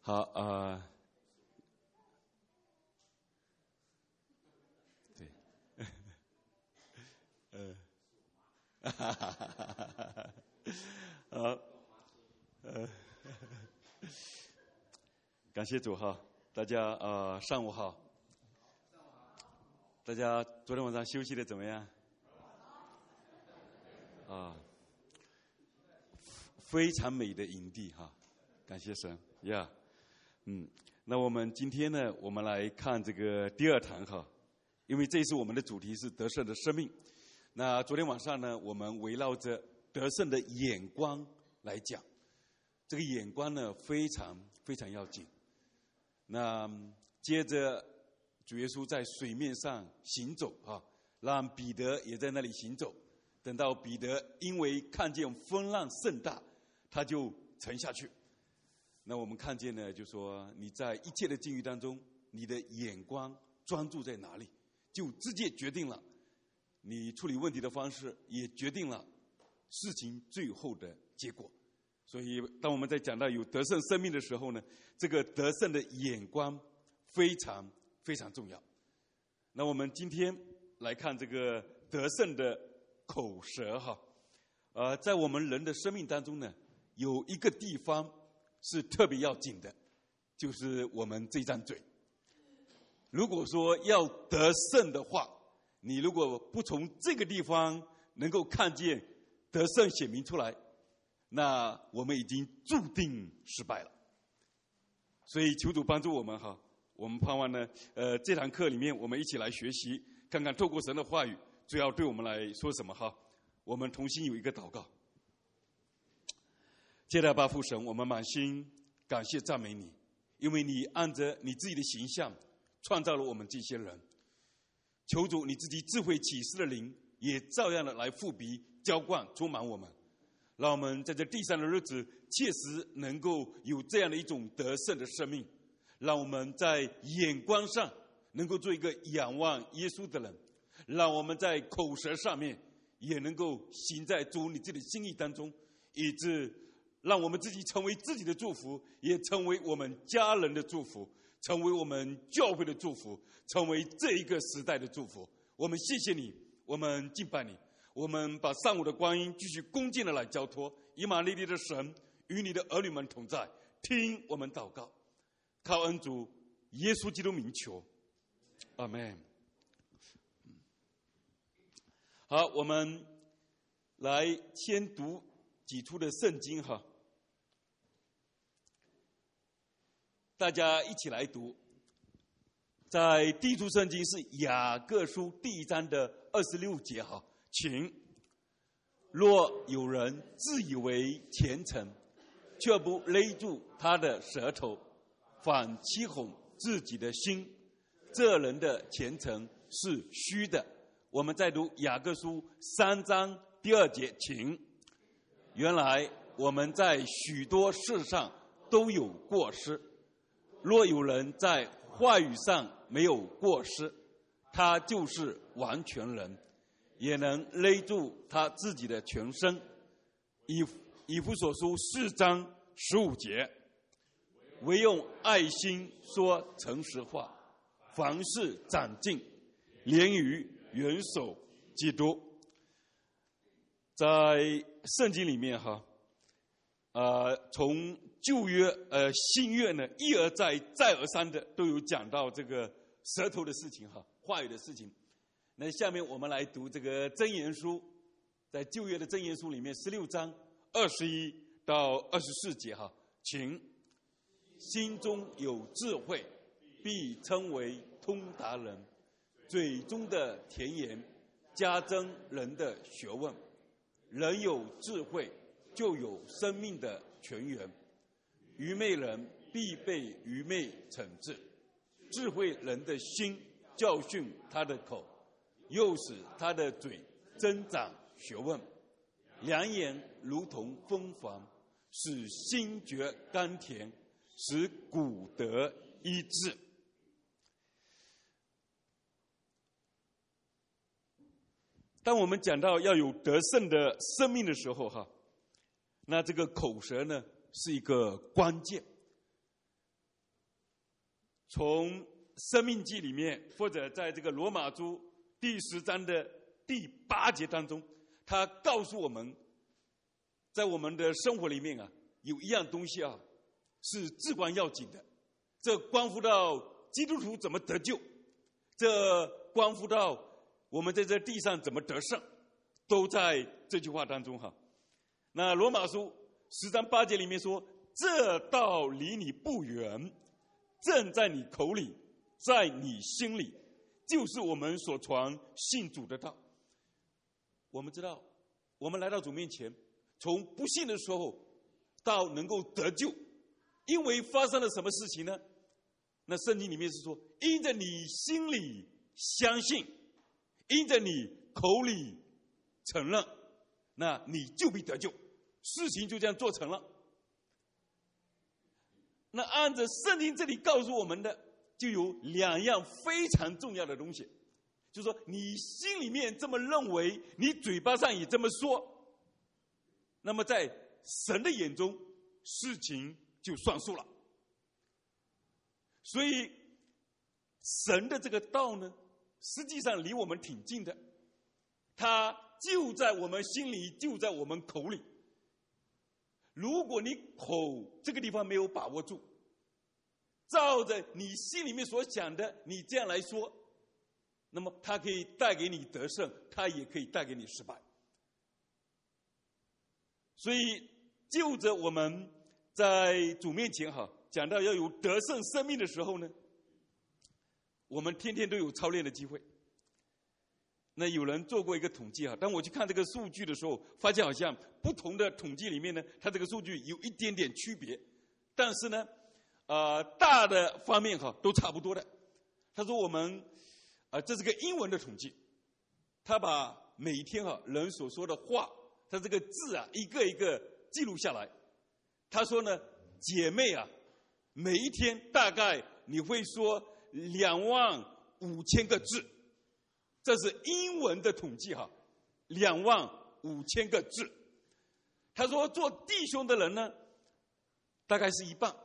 好对，好，感谢主哈，大家上午好，大家昨天晚上休息的怎么样？非常美的营地哈，感谢神呀。那我们今天呢，我们来看这个第二堂哈，因为这次我们的主题是得胜的生命。那昨天晚上呢，我们围绕着得胜的眼光来讲，这个眼光呢非常非常要紧。那接着主耶稣在水面上行走啊，让彼得也在那里行走。等到彼得因为看见风浪甚大，他就沉下去。那我们看见呢，就说你在一切的境遇当中，你的眼光专注在哪里，就直接决定了你处理问题的方式，也决定了事情最后的结果。所以当我们在讲到有得胜生命的时候呢，这个得胜的眼光非常非常重要。那我们今天来看这个得胜的口舌哈，在我们人的生命当中呢，有一个地方是特别要紧的，就是我们这张嘴。如果说要得胜的话，你如果不从这个地方能够看见得胜显明出来，那我们已经注定失败了。所以求主帮助我们哈，我们盼望呢，这堂课里面我们一起来学习，看看透过神的话语主要对我们来说什么哈。我们同心有一个祷告。接待吧父神，我们满心感谢赞美你，因为你按着你自己的形象创造了我们这些人。求主你自己智慧启示的灵也照样的来复辟浇灌充满我们，让我们在这地上的日子切实能够有这样的一种得胜的生命，让我们在眼光上能够做一个仰望耶稣的人，让我们在口舌上面也能够行在主你自己的心意当中，以致让我们自己成为自己的祝福，也成为我们家人的祝福，成为我们教会的祝福，成为这一个时代的祝福。我们谢谢你，我们敬拜你，我们把上午的光阴继续恭敬的来交托。以马内利的神与你的儿女们同在，听我们祷告，靠恩主耶稣基督名求，阿们。好，我们来先读几处的圣经哈，大家一起来读。在第一处圣经是雅各书第1章的26节哈，请。若有人自以为虔诚，却不勒住他的舌头，反欺哄自己的心，这人的虔诚是虚的。我们再读雅各书3章第2节，请。原来我们在许多事上都有过失，若有人在话语上没有过失，他就是完全人，也能勒住他自己的全身。以弗所书4章15节，唯用爱心说诚实话，凡事长进，连于元首基督。在圣经里面哈，从旧约新约呢，一而再再而三的都有讲到这个舌头的事情哈，话语的事情。那下面我们来读这个箴言书，在旧约的箴言书里面16章21到24节哈，请。心中有智慧，必称为通达人，嘴中的甜言加增人的学问。人有智慧，就有生命的泉源。愚昧人必被愚昧惩治，智慧人的心教训他的口，又使他的嘴增长学问。良言如同蜂房，使心觉甘甜，使骨得医治。当我们讲到要有得胜的生命的时候哈，那这个口舌呢是一个关键。 从生命记里面，或者在这个罗马书第10章的第8节当中，他告诉我们，在我们的生活里面啊，有一样东西啊是至关要紧的，这关乎到基督徒怎么得救，这关乎到我们在这地上怎么得胜，都在这句话当中哈。那罗马书10章8节里面说，这道离你不远，正在你口里，在你心里，就是我们所传信主的道。我们知道，我们来到主面前，从不信的时候到能够得救，因为发生了什么事情呢？那圣经里面是说，因着你心里相信，因着你口里承认，那你就必得救，事情就这样做成了。那按照圣经这里告诉我们的，就有2样非常重要的东西，就是说你心里面这么认为，你嘴巴上也这么说，那么在神的眼中事情就算数了。所以神的这个道呢，实际上离我们挺近的，它就在我们心里，就在我们口里。如果你口这个地方没有把握住，照着你心里面所想的你这样来说，那么它可以带给你得胜，它也可以带给你失败。所以就着我们在主面前讲到要有得胜生命的时候呢，我们天天都有操练的机会。那有人做过一个统计当我去看这个数据的时候，发现好像不同的统计里面呢，它这个数据有一点点区别，但是呢大的方面都差不多的。他说我们这是个英文的统计，他把每天人所说的话，他这个字一个一个记录下来。他说呢，姐妹每一天大概你会说25000个字，这是英文的统计25000个字。他说做弟兄的人呢，大概是一半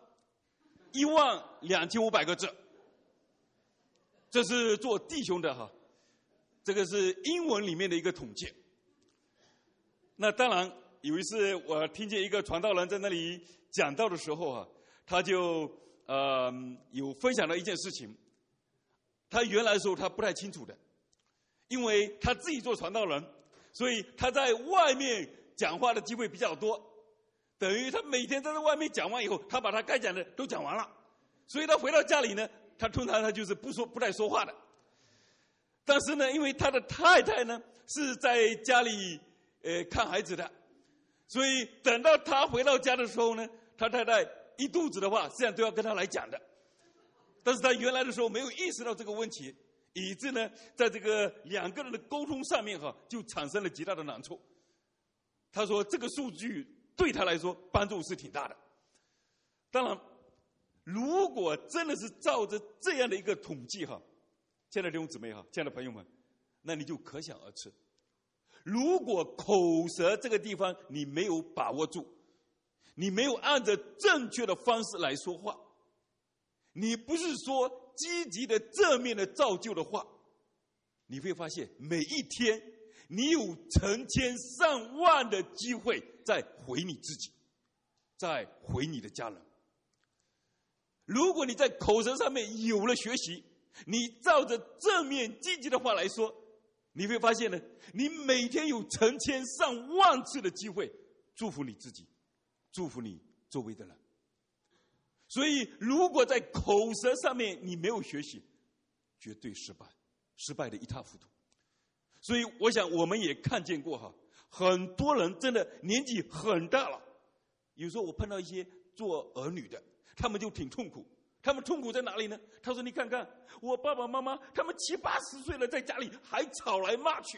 ，12500个字，这是做弟兄的这个是英文里面的一个统计。那当然有一次我听见一个传道人在那里讲道的时候他就有分享了一件事情。他原来的时候他不太清楚的，因为他自己做传道人，所以他在外面讲话的机会比较多，等于他每天在外面讲完以后，他把他该讲的都讲完了，所以他回到家里呢，他通常他就是不太说话的。但是呢，因为他的太太呢是在家里看孩子的，所以等到他回到家的时候呢，他太太一肚子的话实际上都要跟他来讲的，但是他原来的时候没有意识到这个问题，以致呢在这个2个人的沟通上面就产生了极大的难处。他说这个数据对他来说帮助是挺大的。当然如果真的是照着这样的一个统计亲爱的弟兄姊妹亲爱的朋友们，那你就可想而知，如果口舌这个地方你没有把握住，你没有按照正确的方式来说话，你不是说积极的正面的造就的话，你会发现每一天你有成千上万的机会在毁你自己，在毁你的家人。如果你在口舌上面有了学习，你照着正面积极的话来说，你会发现呢，你每天有成千上万次的机会祝福你自己，祝福你周围的人。所以如果在口舌上面你没有学习，绝对失败，失败的一塌糊涂。所以我想我们也看见过很多人真的年纪很大了，有时候我碰到一些做儿女的，他们就挺痛苦。他们痛苦在哪里呢？他说你看看我爸爸妈妈他们70、80岁了，在家里还吵来骂去，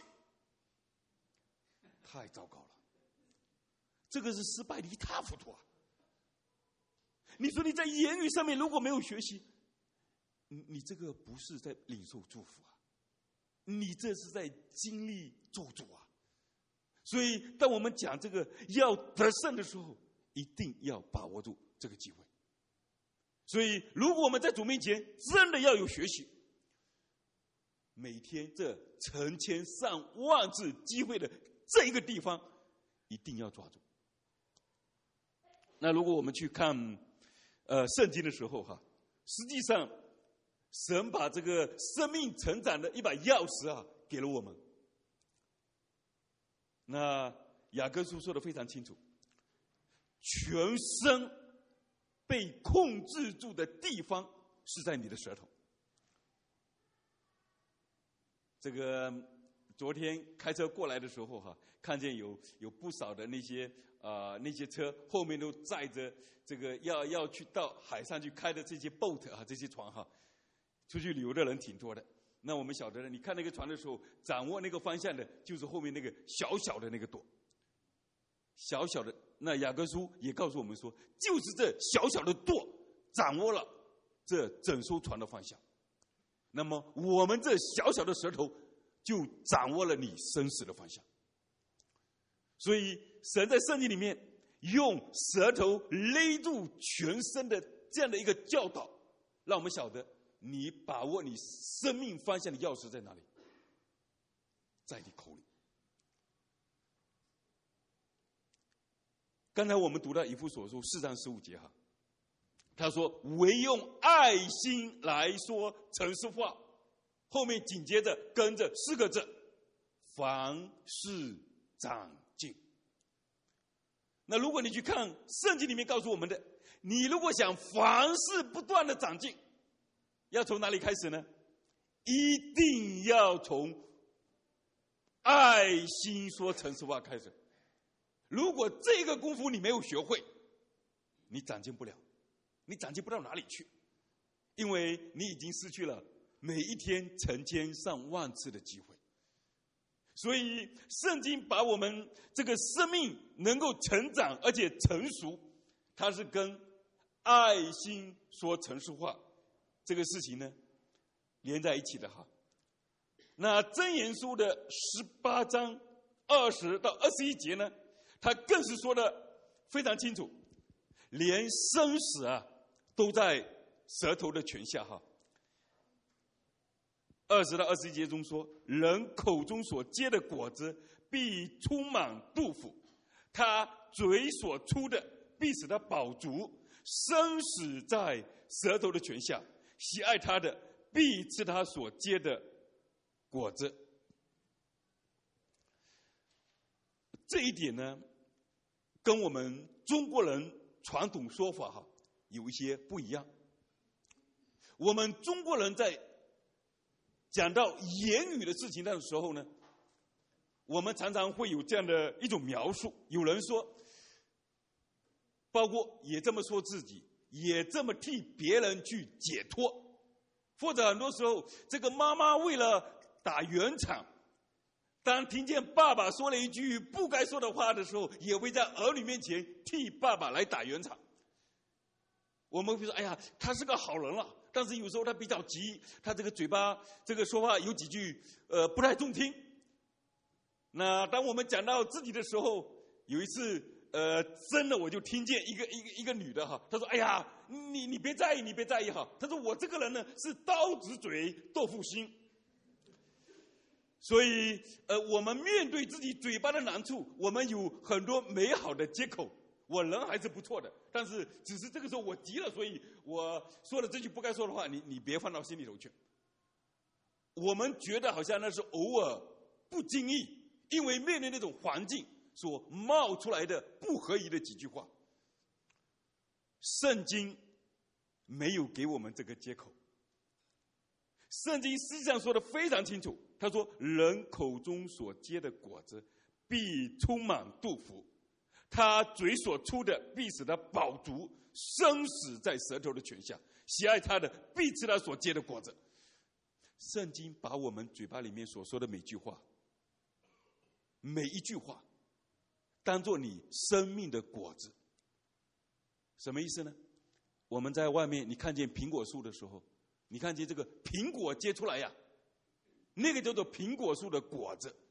太糟糕了，这个是失败的一塌糊涂你说你在言语上面如果没有学习，你这个不是在领受祝福你这是在经历咒诅所以当我们讲这个要得胜的时候，一定要把握住这个机会。 所以，如果我们在主面前真的要有学习，每天这成千上万次机会的这一个地方，一定要抓住。那如果我们去看圣经的时候哈，实际上神把这个生命成长的一把钥匙啊给了我们。那雅各书说的非常清楚，全身被控制住的地方是在你的舌头。这个昨天开车过来的时候哈，看见有不少的那些车后面都载着这个要去到海上去开的这些 boat 啊，这些船哈，出去旅游的人挺多的。那我们晓得的，你看那个船的时候，掌握那个方向的，就是后面那个小小的那个舵，小小的。那雅各书也告诉我们说，就是这小小的舵掌握了这整艘船的方向。那么我们这小小的舌头就掌握了你生死的方向。所以神在圣经里面用舌头勒住全身的这样的一个教导，让我们晓得你把握你生命方向的钥匙在哪里，在你口里。刚才我们读到以弗所书4章15节哈，他说唯用爱心来说诚实话，后面紧接着跟着4个字，凡事长进。那如果你去看圣经里面告诉我们的，你如果想凡事不断的长进，要从哪里开始呢？一定要从爱心说诚实话开始。如果这个功夫你没有学会，你长进不了，你长进不到哪里去，因为你已经失去了每一天成千上万次的机会。所以圣经把我们这个生命能够成长而且成熟，它是跟爱心说诚实话这个事情呢连在一起的哈。那箴言书的18章20到21节呢，他更是说的非常清楚，连生死啊都在舌头的权下哈。20到21节中说，人口中所结的果子必充满肚腹，他嘴所出的必使他饱足，生死在舌头的权下，喜爱他的必吃他所结的果子。这一点呢跟我们中国人传统说法哈有一些不一样。我们中国人在讲到言语的事情的时候呢，我们常常会有这样的一种描述，有人说，包括也这么说自己，也这么替别人去解脱，或者很多时候这个妈妈为了打圆场，当听见爸爸说了一句不该说的话的时候，也会在儿女面前替爸爸来打圆场。我们会说，哎呀，他是个好人了，但是有时候他比较急，他这个嘴巴这个说话有几句不太中听。那当我们讲到自己的时候，有一次真的我就听见一个女的哈，她说，哎呀，你别在意，你别在意哈，她说我这个人呢是刀子嘴豆腐心。所以我们面对自己嘴巴的难处，我们有很多美好的借口，我人还是不错的，但是只是这个时候我急了，所以我说了这句不该说的话，你别放到心里头去。我们觉得好像那是偶尔不经意，因为面对那种环境所冒出来的不合宜的几句话。圣经没有给我们这个借口，圣经实际上说的非常清楚，他说人口中所结的果子必充满肚腹，他嘴所出的必使他饱足，生死在舌头的权下，喜爱他的必吃他所结的果子。圣经把我们嘴巴里面所说的每句话，每一句话当作你生命的果子。什么意思呢？我们在外面你看见苹果树的时候，你看见这个苹果结出来呀，那个叫做苹果树的果子。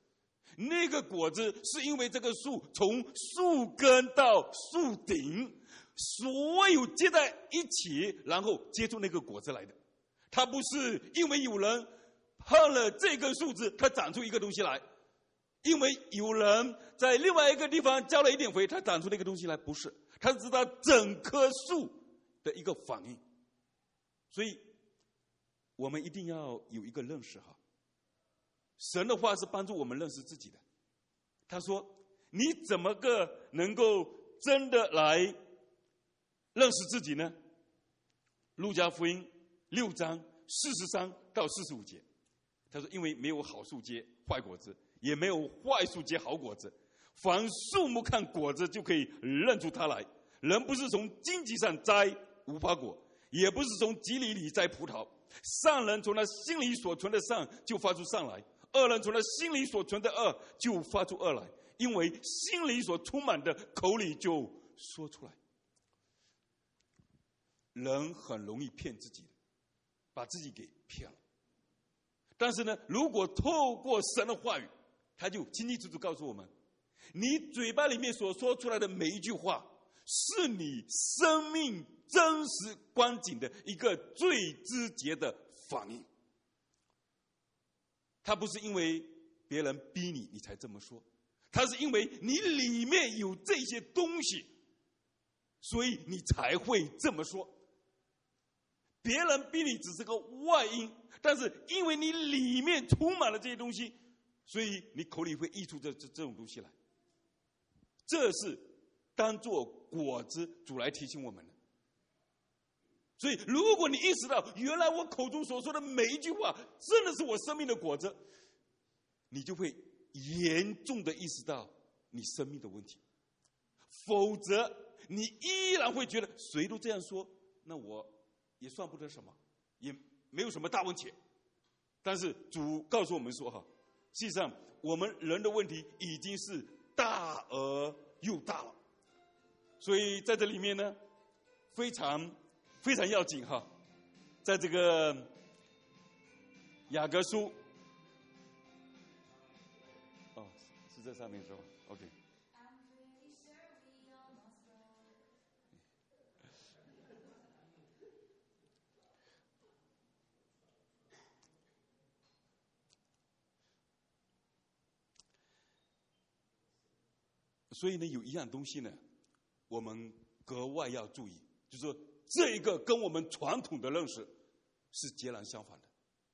那个果子是因为这个树从树根到树顶，所有接在一起，然后结出那个果子来的。它不是因为有人碰了这根树枝，它长出一个东西来；因为有人在另外一个地方浇了一点肥，它长出那个东西来。不是，它是它整棵树的一个反应。所以我们一定要有一个认识哈，神的话是帮助我们认识自己的。他说：“你怎么个能够真的来认识自己呢？”路加福音6章43到45节，他说：“因为没有好树结坏果子，也没有坏树结好果子。凡树木看果子就可以认出它来。人不是从荆棘上摘无花果，也不是从棘里摘葡萄。善人从他心里所存的善就发出善来，恶人从他心里所存的恶就发出恶来，因为心里所充满的，口里就说出来。”人很容易骗自己，把自己给骗了。但是呢，如果透过神的话语，他就清清楚楚告诉我们，你嘴巴里面所说出来的每一句话，是你生命真实光景的一个最直接的反应。他不是因为别人逼你，你才这么说，他是因为你里面有这些东西，所以你才会这么说。别人逼你只是个外因，但是因为你里面充满了这些东西，所以你口里会溢出这种东西来。这是当作果子主来提醒我们的。所以如果你意识到原来我口中所说的每一句话真的是我生命的果子，你就会严重的意识到你生命的问题。否则你依然会觉得谁都这样说，那我也算不得什么，也没有什么大问题。但是主告诉我们说哈，实际上我们人的问题已经是大而又大了。所以在这里面呢，非常非常要紧哈，在这个雅各书，哦，是在上面说 ，OK。所以呢，有一样东西呢，我们格外要注意，就是说这一个跟我们传统的认识是截然相反的。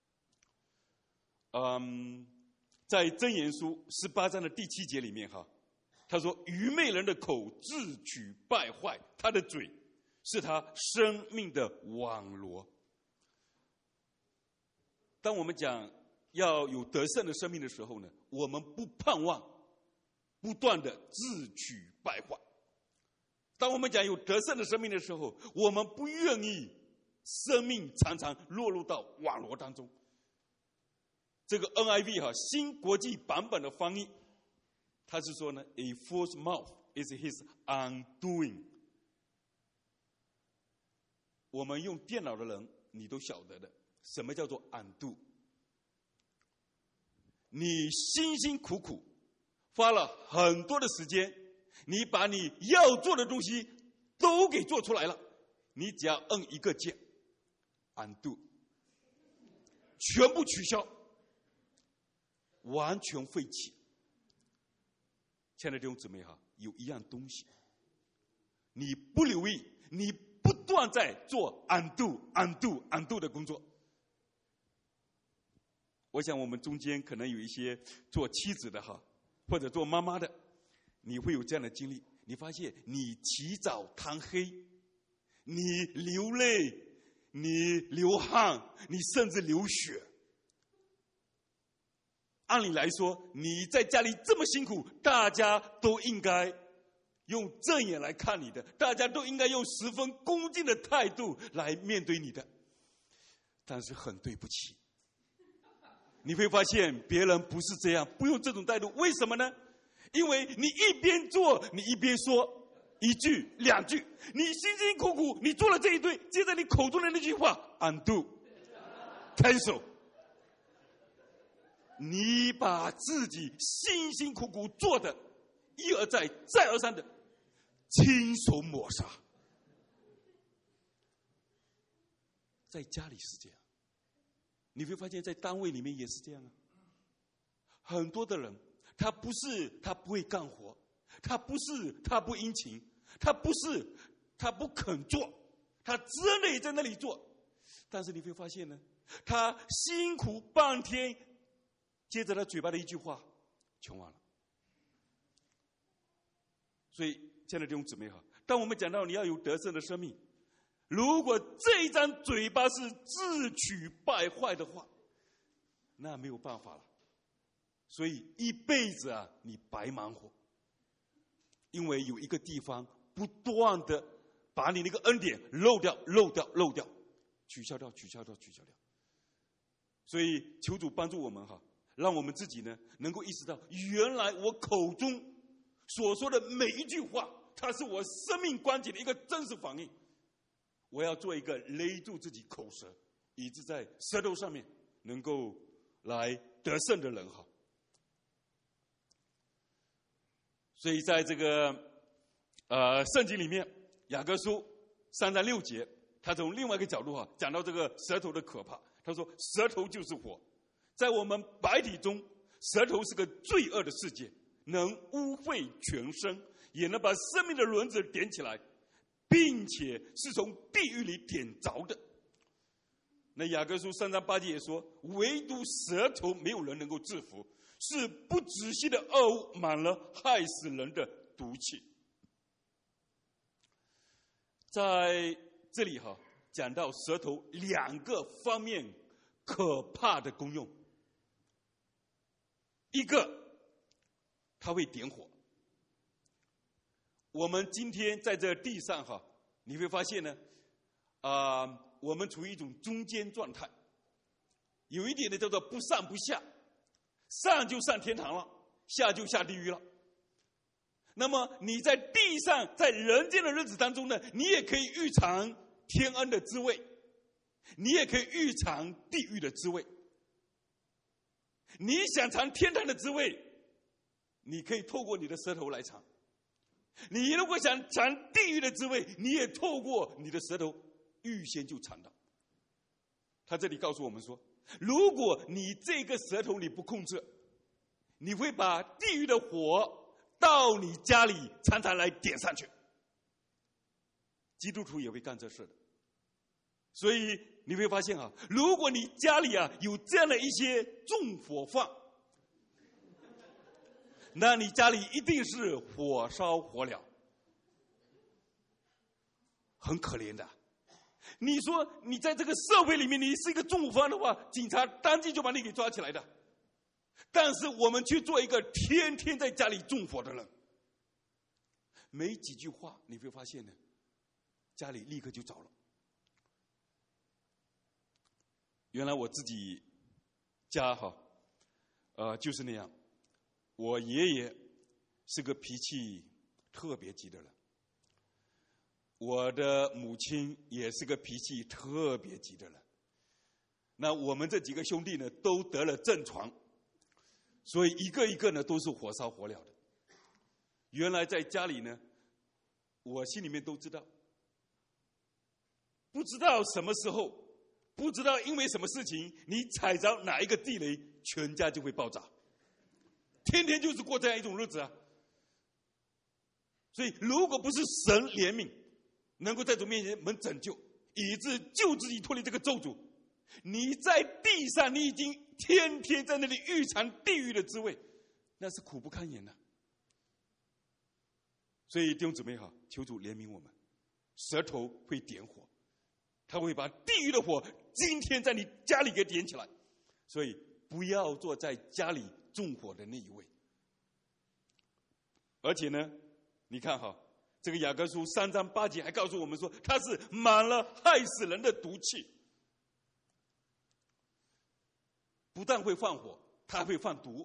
在箴言书18章的第7节里面哈，他说：“愚昧人的口自取败坏，他的嘴是他生命的网罗。”当我们讲要有得胜的生命的时候呢，我们不盼望不断的自取败坏。当我们讲有得胜的生命的时候，我们不愿意生命常常落入到网罗当中。这个 NIV 哈新国际版本的翻译，他是说呢 ，A fool's mouth is his undoing。我们用电脑的人，你都晓得的，什么叫做 undo？ 你辛辛苦苦花了很多的时间，你把你要做的东西都给做出来了，你只要摁一个键 undo， 全部取消，完全废弃。亲爱的弟兄姊妹哈，有一样东西你不留意，你不断在做 undo 的工作。我想我们中间可能有一些做妻子的哈，或者做妈妈的，你会有这样的经历。你发现你起早贪黑，你流泪，你流汗，你甚至流血。按理来说，你在家里这么辛苦，大家都应该用正眼来看你的，大家都应该用十分恭敬的态度来面对你的。但是很对不起，你会发现别人不是这样，不用这种态度。为什么呢？因为你一边做，你一边说一句两句，你辛辛苦苦你做了这一堆，接着你口中的那句话 undo cancel， 你把自己辛辛苦苦做的一而再再而三的亲手抹杀。在家里是这样，你会发现在单位里面也是这样啊。很多的人，他不是他不会干活，他不是他不殷勤，他不是他不肯做，他真的也在那里做，但是你会发现呢，他辛苦半天，接着他嘴巴的一句话，穷完了。所以，亲爱的弟兄姊妹哈，当我们讲到你要有得胜的生命，如果这一张嘴巴是自取败坏的话，那没有办法了。所以一辈子啊，你白忙活，因为有一个地方不断的把你那个恩典漏掉，取消掉。所以求主帮助我们哈，让我们自己呢能够意识到，原来我口中所说的每一句话，它是我生命关键的一个真实反应。我要做一个勒住自己口舌，以致在舌头上面能够来得胜的人哈。所以在这个圣经里面，雅各书3章6节，他从另外一个角度哈讲到这个舌头的可怕。他说，舌头就是火，在我们百体中，舌头是个罪恶的世界，能污秽全身，也能把生命的轮子点起来，并且是从地狱里点着的。那雅各书3章8节也说，唯独舌头没有人能够制服，是不止息的恶物，满了害死人的毒气。在这里哈讲到舌头2个方面可怕的功用，一个它会点火。我们今天在这地上哈，你会发现呢，我们处于一种中间状态，有一点的叫做不上不下，上就上天堂了，下就下地狱了。那么你在地上，在人间的日子当中呢，你也可以预尝天恩的滋味，你也可以预尝地狱的滋味。你想尝天堂的滋味，你可以透过你的舌头来尝。你如果想尝地狱的滋味，你也透过你的舌头预先就尝到。他这里告诉我们说，如果你这个舌头你不控制，你会把地狱的火到你家里常常来点上去。基督徒也会干这事的。所以你会发现啊，如果你家里啊有这样的一些纵火犯，那你家里一定是火烧火燎，很可怜的。你说你在这个社会里面你是一个纵火犯的话，警察当即就把你给抓起来的。但是我们去做一个天天在家里纵火的人，没几句话你会发现呢，家里立刻就着了。原来我自己家哈，就是那样。我爷爷是个脾气特别急的人，我的母亲也是个脾气特别急的人。那我们这几个兄弟呢，都得了症床，所以一个一个呢都是火烧火燎的。原来在家里呢，我心里面都知道，不知道什么时候，不知道因为什么事情，你踩着哪一个地雷，全家就会爆炸。天天就是过这样一种日子啊。所以如果不是神怜悯，能够在主面前能拯救，以致救自己脱离这个咒诅，你在地上你已经天天在那里预尝地狱的滋味，那是苦不堪言的。所以弟兄姊妹好，求主怜悯我们，舌头会点火，他会把地狱的火今天在你家里给点起来。所以不要做在家里纵火的那一位。而且呢，你看哈，这个雅各书3章8节还告诉我们说，他是满了害死人的毒气。不但会放火，他还会放毒。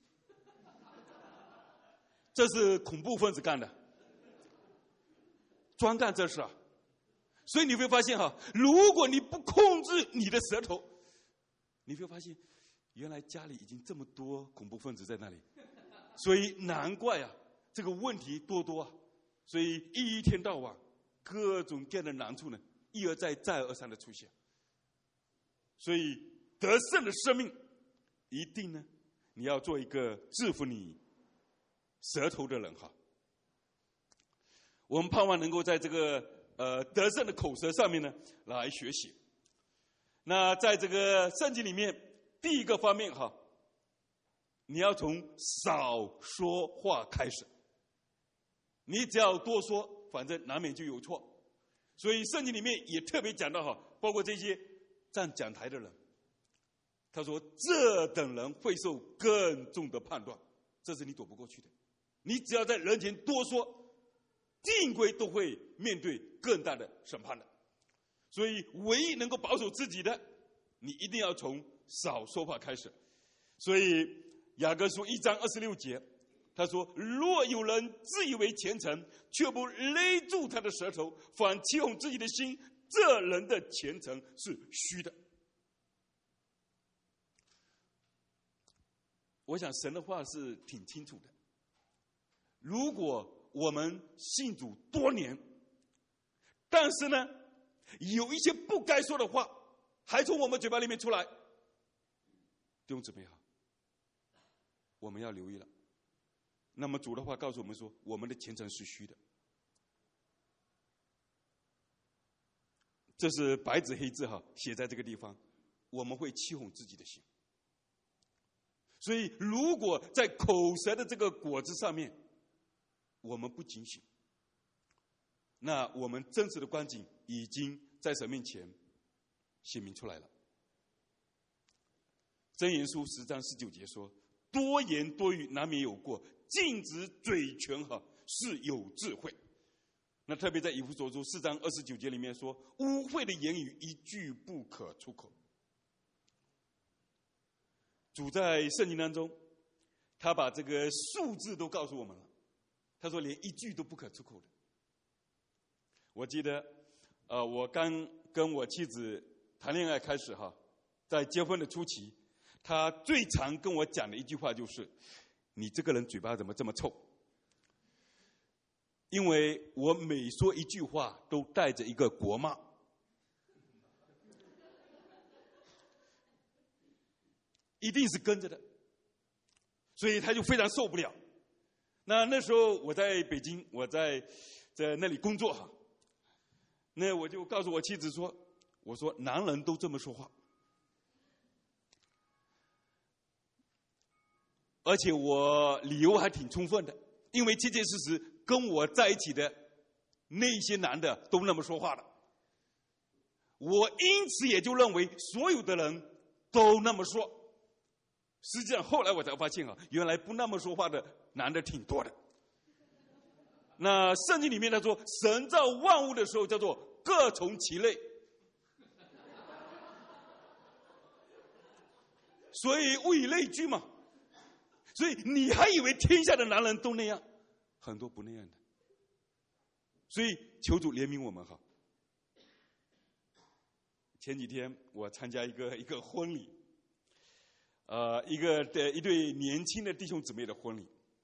这是恐怖分子干的，专干这事啊。所以你会发现哈，如果你不控制你的舌头，你会发现原来家里已经这么多恐怖分子在那里，所以难怪啊，这个问题多多啊，所以一天到晚各种各样的难处呢，一而再再而三的出现。所以得胜的生命，一定呢，你要做一个制服你舌头的人哈。我们盼望能够在这个得胜的口舌上面呢来学习。那在这个圣经里面，第一个方面哈，你要从少说话开始。你只要多说，反正难免就有错。所以圣经里面也特别讲到哈，包括这些站讲台的人，他说这等人会受更重的判断，这是你躲不过去的。你只要在人前多说，定规都会面对更大的审判的。所以唯一能够保守自己的，你一定要从少说话开始。所以雅各书1章26节，他说若有人自以为虔诚，却不勒住他的舌头，反欺哄自己的心，这人的虔诚是虚的。我想神的话是挺清楚的。如果我们信主多年，但是呢，有一些不该说的话还从我们嘴巴里面出来，弟兄姊妹好，我们要留意了。那么主的话告诉我们说，我们的虔诚是虚的，这是白纸黑字哈，写在这个地方，我们会欺哄自己的心。所以如果在口舌的这个果子上面我们不警醒，那我们真实的光景已经在神面前显明出来了。箴言书10章19节说，多言多语难免有过，禁止嘴权是有智慧。那特别在以弗所书4章29节里面说，污秽的言语一句不可出口。主在圣经当中，他把这个数字都告诉我们了，他说连一句都不可出口的。我记得我刚跟我妻子谈恋爱开始哈，在结婚的初期，他最常跟我讲的一句话就是，你这个人嘴巴怎么这么臭？因为我每说一句话都带着一个国骂，一定是跟着的，所以他就非常受不了。那时候我在北京，我在那里工作哈，那我就告诉我妻子说，我说男人都这么说话，而且我理由还挺充分的，因为切切实实跟我在一起的那些男的都那么说话的，我因此也就认为所有的人都那么说。实际上后来我才发现原来不那么说话的男的挺多的。那圣经里面他说，神造万物的时候叫做各从其类，所以物以类聚嘛。所以你还以为天下的男人都那样，很多不那样的。所以求主怜悯我们哈。前几天我参加一个婚礼，一对年轻的弟兄姊妹的婚礼。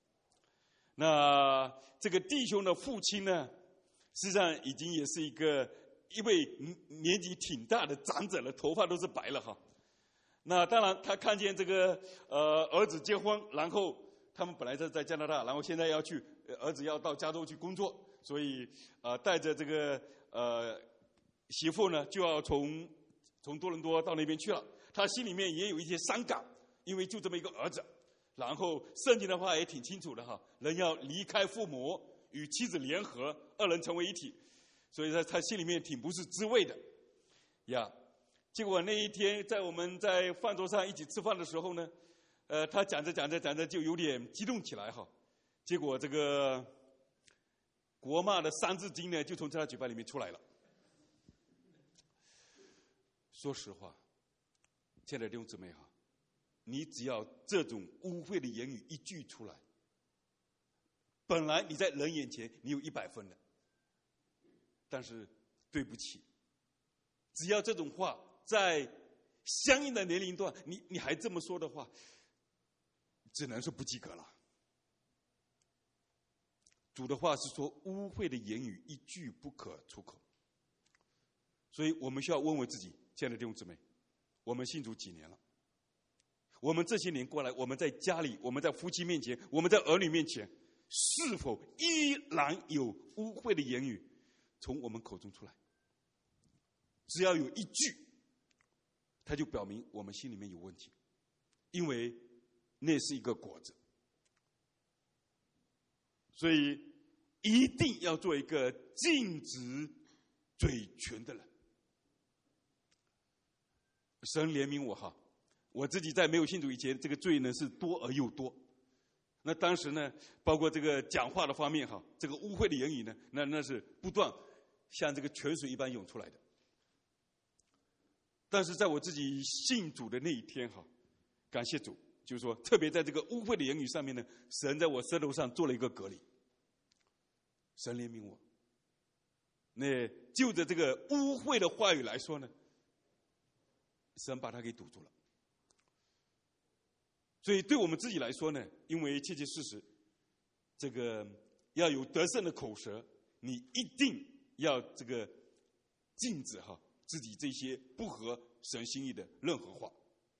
那这个弟兄的父亲呢，实际上已经也是一位年纪挺大的长者了，头发都是白了哈。那当然他看见这个儿子结婚，然后他们本来在加拿大，然后现在要去儿子要到加州去工作，所以带着这个媳妇呢就要从多伦多到那边去了。他心里面也有一些伤感，因为就这么一个儿子。然后圣经的话也挺清楚的哈，人要离开父母，与妻子联合，二人成为一体。所以他心里面挺不是滋味的呀。结果那一天我们在饭桌上一起吃饭的时候呢，他讲着就有点激动起来哈。结果这个国骂的三字经呢就从他嘴巴里面出来了。说实话，亲爱的弟兄姊妹哈，你只要这种污秽的言语一句出来，本来你在人眼前你有100分的，但是对不起，只要这种话在相应的年龄段，你还这么说的话，只能说不及格了。主的话是说，污秽的言语一句不可出口。所以我们需要问问自己，亲爱的弟兄姊妹，我们信主几年了？我们这些年过来，我们在家里，我们在夫妻面前，我们在儿女面前，是否依然有污秽的言语从我们口中出来？只要有一句，它就表明我们心里面有问题，因为那是一个果子。所以一定要做一个禁止嘴唇的人。神怜悯我哈，我自己在没有信主以前，这个罪呢是多而又多。那当时呢，包括这个讲话的方面哈，这个污秽的言语呢，那是不断像这个泉水一般涌出来的。但是在我自己信主的那一天哈，感谢主，就是说，特别在这个污秽的言语上面呢，神在我舌头上做了一个隔离。神怜悯我，那就着这个污秽的话语来说呢，神把它给堵住了。所以对我们自己来说呢，因为切切实实，这个要有得胜的口舌，你一定要这个禁止自己这些不合神心意的任何话。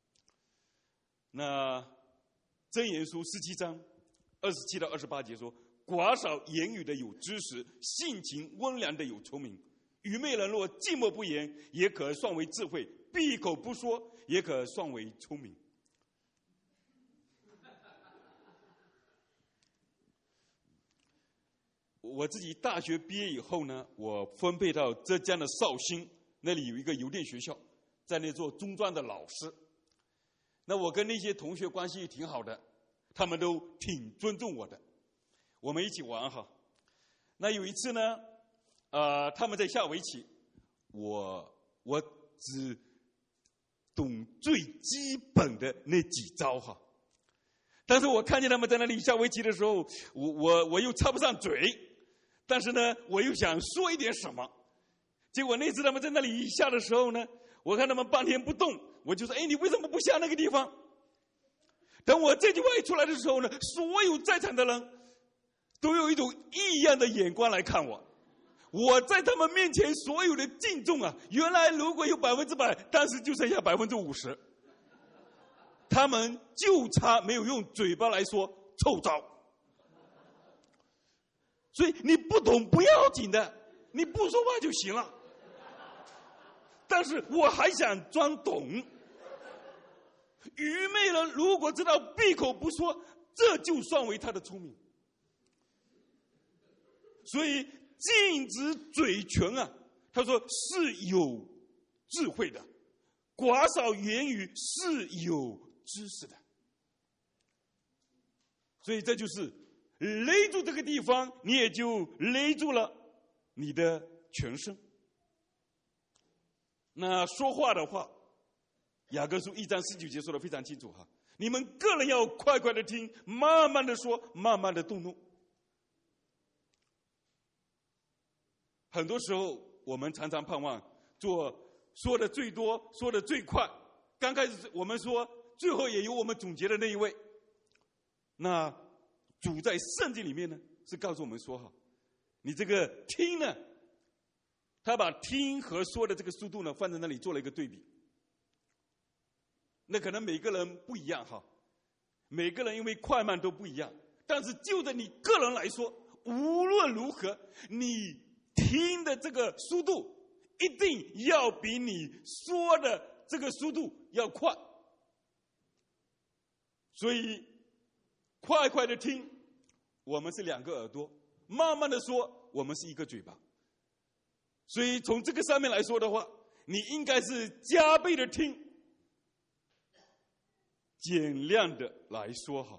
那箴言书17章27到28节说，寡少言语的有知识，性情温良的有聪明。愚昧人若寂寞不言，也可算为智慧；闭口不说，也可算为聪明。我自己大学毕业以后呢，我分配到浙江的绍兴，那里有一个邮电学校，在那做中专的老师。那我跟那些同学关系挺好的，他们都挺尊重我的，我们一起玩哈。那有一次呢，他们在下围棋，我只懂最基本的那几招哈。但是我看见他们在那里下围棋的时候，我又插不上嘴，但是呢，我又想说一点什么。结果那次他们在那里下的时候呢，我看他们半天不动，我就说：“哎，你为什么不下那个地方？”等我这句话一出来的时候呢，所有在场的人都有一种异样的眼光来看我。我在他们面前所有的敬重啊，原来如果有100%，当时就剩下50%。他们就差没有用嘴巴来说臭招。所以你不懂不要紧的，你不说话就行了。但是我还想装懂。愚昧人如果知道闭口不说，这就算为他的聪明。所以禁止嘴唇啊，他说是有智慧的，寡少言语是有知识的。所以这就是勒住这个地方，你也就勒住了你的全身。那说话的话，雅各书1章19节说的非常清楚哈，你们个人要快快的听，慢慢的说，慢慢的动怒。很多时候我们常常盼望说的最多，说的最快。刚开始我们说，最后也有我们总结的那一位。那主在圣经里面呢，是告诉我们说哈，你这个听呢，他把听和说的这个速度呢放在那里做了一个对比。那可能每个人不一样哈，每个人因为快慢都不一样，但是就着你个人来说，无论如何，你听的这个速度一定要比你说的这个速度要快。所以快快的听，我们是2个耳朵；慢慢的说，我们是1个嘴巴。所以从这个上面来说的话，你应该是加倍的听，减量的来说好。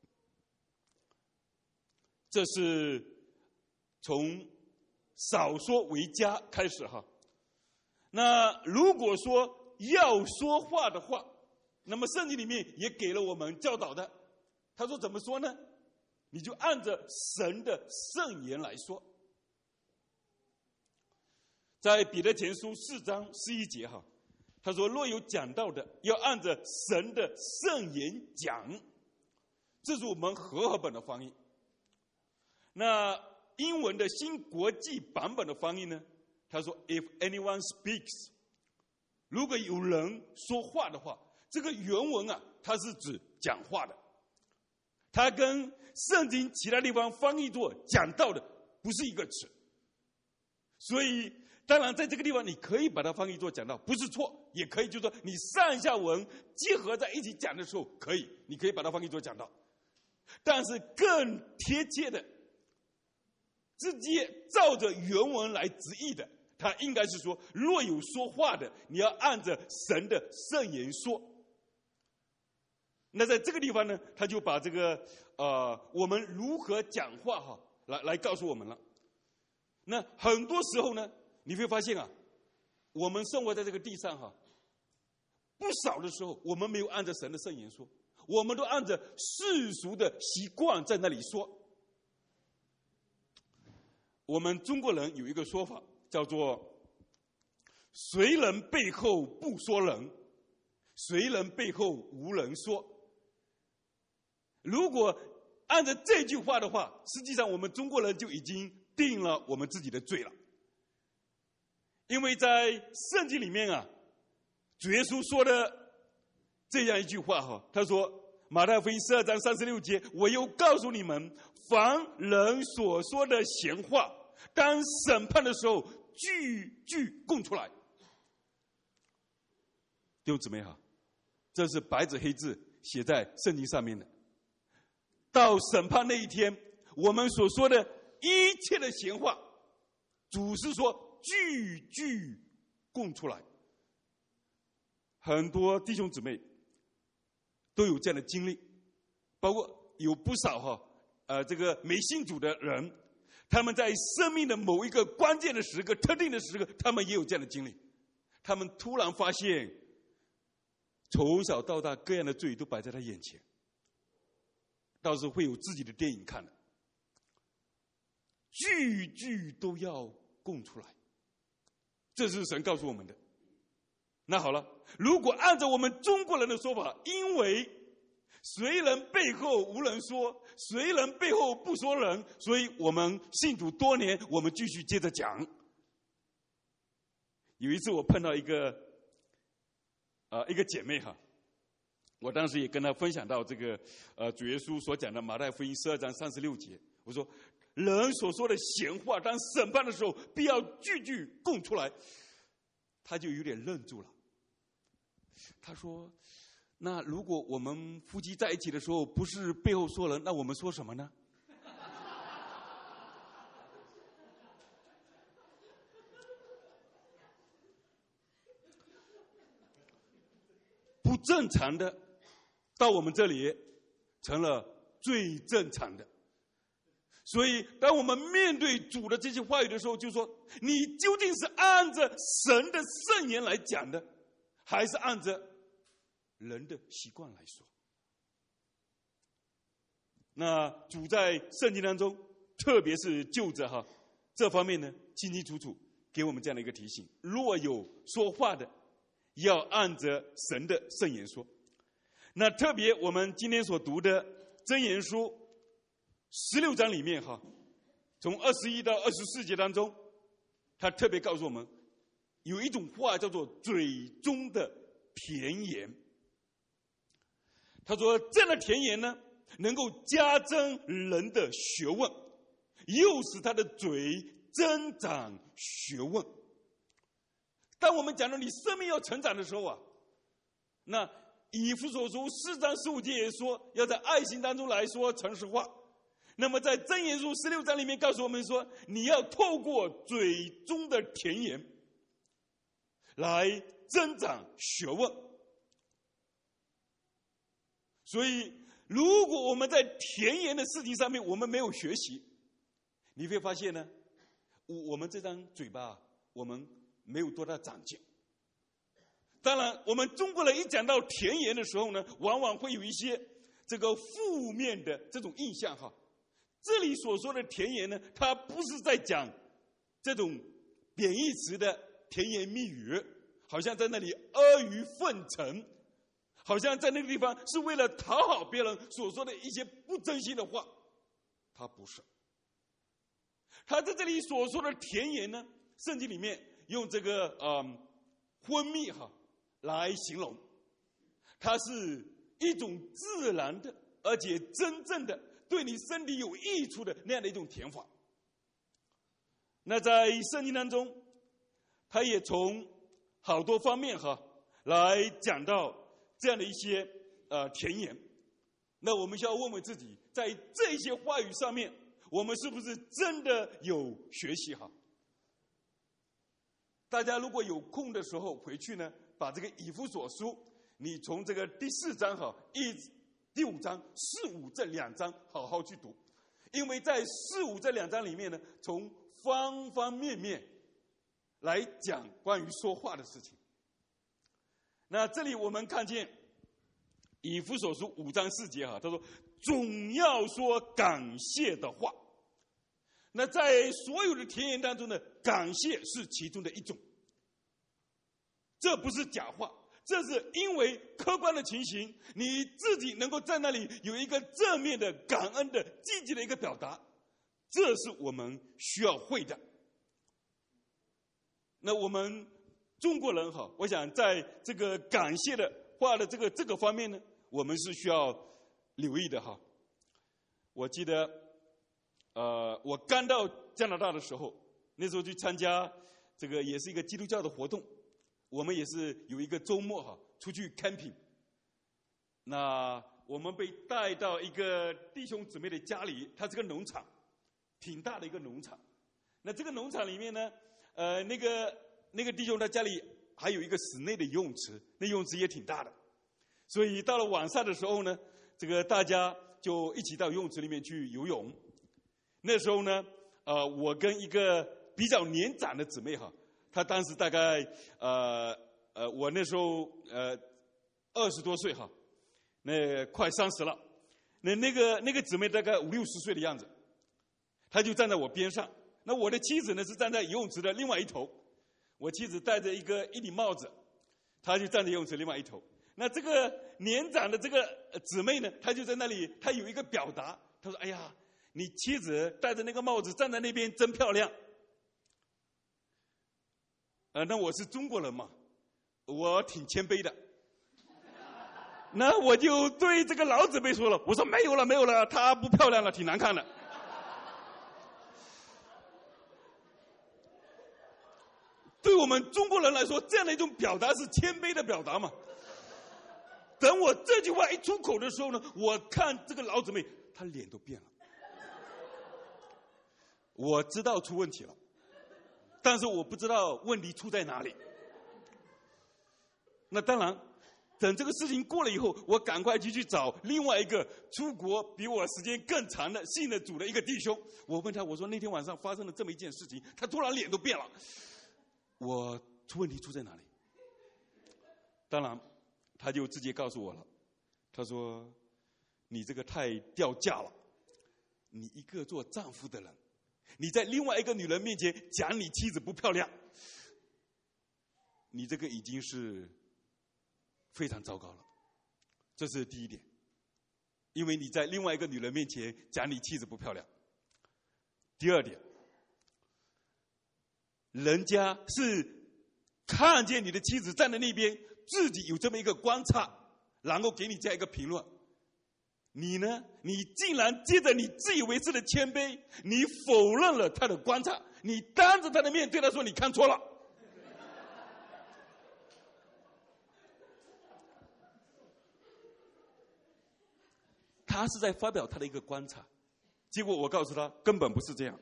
这是从少说为佳开始哈。那如果说要说话的话，那么圣经里面也给了我们教导的。他说怎么说呢？你就按着神的圣言来说。在彼得前书4章11节哈， 他说若有讲道的，要按着神的圣言讲。这是我们和合本的翻译。那英文的新国际版本的翻译呢，他说 If anyone speaks， 如果有人说话的话，这个原文啊，它是指讲话的，它跟圣经其他地方翻译作讲道的不是一个词。所以当然在这个地方你可以把它翻译作讲道，不是错，也可以就是说你上下文结合在一起讲的时候可以，你可以把它翻译作讲道。但是更贴切的，直接照着原文来直译的，它应该是说若有说话的，你要按着神的圣言说。那在这个地方呢，他就把这个我们如何讲话来告诉我们了。那很多时候呢，你会发现啊，我们生活在这个地上不少的时候我们没有按着神的圣言说，我们都按着世俗的习惯在那里说。我们中国人有一个说法叫做谁人背后不说人，谁人背后无人说。如果按照这句话的话，实际上我们中国人就已经定了我们自己的罪了。因为在圣经里面啊，主耶稣说的这样一句话他说马太福音12章36节，我又告诉你们，凡人所说的闲话，当审判的时候句句供出来。弟兄姊妹这是白纸黑字写在圣经上面的。到审判那一天，我们所说的一切的闲话，主是说句句供出来。很多弟兄姊妹都有这样的经历，包括有不少这个没信主的人，他们在生命的某一个关键的时刻、特定的时刻，他们也有这样的经历。他们突然发现，从小到大各样的罪都摆在他眼前，倒是会有自己的电影看的，句句都要供出来。这是神告诉我们的。那好了，如果按照我们中国人的说法，因为谁人背后无人说，谁人背后不说人，所以我们信主多年，我们继续接着讲。有一次我碰到一个姐妹我当时也跟她分享到这个主耶稣所讲的马太福音12章36节，我说人所说的闲话，当审判的时候必要句句供出来。她就有点愣住了，她说那如果我们夫妻在一起的时候不是背后说人，那我们说什么呢？不正常的到我们这里成了最正常的。所以当我们面对主的这些话语的时候，就说你究竟是按着神的圣言来讲的，还是按着人的习惯来说？那主在圣经当中，特别是就着这方面呢，清清楚楚给我们这样的一个提醒：若有说话的，要按着神的圣言说。那特别我们今天所读的箴言书16章里面从21到24节当中，他特别告诉我们，有一种话叫做嘴中的甜言。他说这样的甜言呢，能够加增人的学问，又使他的嘴增长学问。当我们讲到你生命要成长的时候那以弗所书4章15节也说，要在爱心当中来说诚实话。那么在箴言书16章里面告诉我们说，你要透过嘴中的甜言来增长学问。所以如果我们在甜言的事情上面我们没有学习，你会发现呢，我们这张嘴巴我们没有多大长进。当然我们中国人一讲到甜言的时候呢，往往会有一些这个负面的这种印象这里所说的甜言呢，它不是在讲这种贬义词的甜言蜜语， 好像在那里阿谀奉承，好像在那个地方是为了讨好别人所说的一些不真心的话。他不是，他在这里所说的甜言呢，圣经里面用这个昏蜜来形容，它是一种自然的，而且真正的对你身体有益处的那样的一种甜法。那在圣经当中，他也从好多方面来讲到这样的一些甜言。那我们需要问问自己，在这些话语上面，我们是不是真的有学习好？大家如果有空的时候回去呢，把这个以弗所书，你从这个第4章第5章4、5这2章好好去读，因为在4、5这2章里面呢，从方方面面来讲关于说话的事情。那这里我们看见以弗所书5章4节他说总要说感谢的话。那在所有的甜言当中呢，感谢是其中的一种。这不是假话，这是因为客观的情形，你自己能够在那里有一个正面的感恩的积极的一个表达，这是我们需要会的。那我们中国人我想在这个感谢的话的这个方面呢，我们是需要留意的我记得我刚到加拿大的时候，那时候去参加这个也是一个基督教的活动，我们也是有一个周末出去 camping。那我们被带到一个弟兄姊妹的家里，他是个农场，挺大的一个农场。那这个农场里面呢，那个弟兄他家里还有一个室内的游泳池，那游泳池也挺大的。所以到了晚上的时候呢，这个大家就一起到游泳池里面去游泳。那时候呢，我跟一个比较年长的姊妹她当时大概我那时候20多岁那快30了。那个姊妹大概50、60岁的样子，她就站在我边上。那我的妻子呢是站在游泳池的另外一头，我妻子戴着一顶帽子，她就站在游泳池另外一头。那这个年长的这个姊妹呢，她就在那里，她有一个表达，她说：“哎呀，你妻子戴着那个帽子站在那边真漂亮。”那我是中国人嘛，我挺谦卑的。那我就对这个老姊妹说了，我说没有了，她不漂亮了，挺难看的。对我们中国人来说，这样的一种表达是谦卑的表达嘛。等我这句话一出口的时候呢，我看这个老姊妹，她脸都变了。我知道出问题了，但是我不知道问题出在哪里。那当然，等这个事情过了以后，我赶快就去找另外一个出国比我时间更长的信了主的一个弟兄。我问他，我说那天晚上发生了这么一件事情，他突然脸都变了。我问题出在哪里？当然，他就直接告诉我了。他说：“你这个太掉价了，你一个做丈夫的人，你在另外一个女人面前讲你妻子不漂亮，你这个已经是非常糟糕了。这是第一点，因为你在另外一个女人面前讲你妻子不漂亮。第二点，人家是看见你的妻子站在那边，自己有这么一个观察，然后给你这样一个评论。你呢？你竟然接着你自以为是的谦卑，你否认了他的观察，你当着他的面对他说你看错了。他是在发表他的一个观察，结果我告诉他根本不是这样。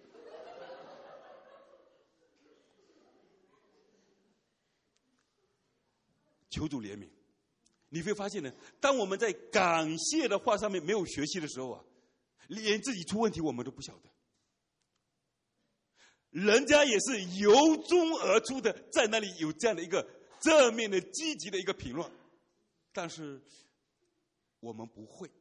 求主怜悯。你会发现呢，当我们在感谢的话上面没有学习的时候连自己出问题我们都不晓得。人家也是由衷而出的在那里有这样的一个正面的积极的一个评论，但是我们不会。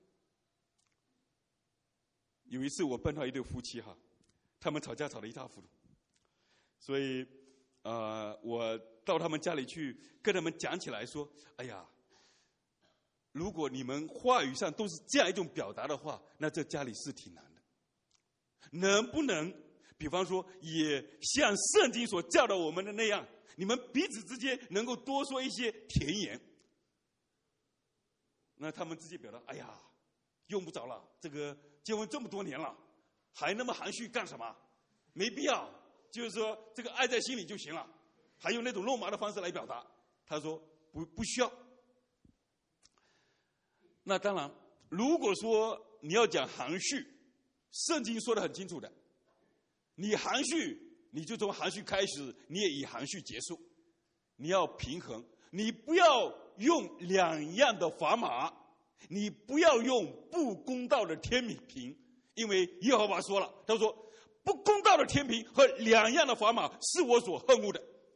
有一次我碰到一对夫妻他们吵架吵得一塌糊涂，所以我到他们家里去跟他们讲起来说，哎呀，如果你们话语上都是这样一种表达的话，那这家里是挺难的。能不能比方说也像圣经所教导我们的那样，你们彼此之间能够多说一些甜言？那他们直接表达，哎呀，用不着了，这个结婚这么多年了，还那么含蓄干什么？没必要，就是说这个爱在心里就行了，还用那种肉麻的方式来表达。他说不需要。那当然，如果说你要讲含蓄，圣经说得很清楚的，你含蓄，你就从含蓄开始，你也以含蓄结束。你要平衡，你不要用两样的砝码，你不要用不公道的天平，因为耶和华说了，他说不公道的天平和两样的砝码是我所恨恶的。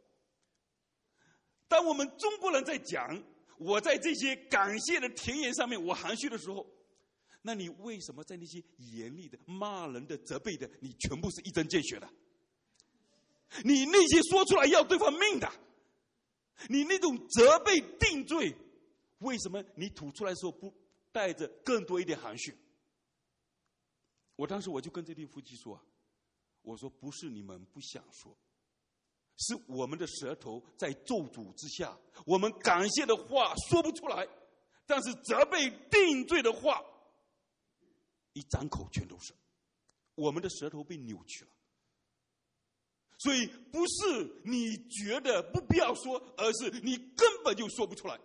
当我们中国人在讲我在这些感谢的甜言上面我含蓄的时候，那你为什么在那些严厉的骂人的责备的，你全部是一针见血的？你那些说出来要对方命的，你那种责备定罪，为什么你吐出来的时候不带着更多一点含蓄？我当时我就跟这对夫妻说，我说不是你们不想说，是我们的舌头在咒诅之下，我们感谢的话说不出来，但是责备定罪的话一张口全都是，我们的舌头被扭曲了。所以不是你觉得不必要说，而是你根本就说不出来。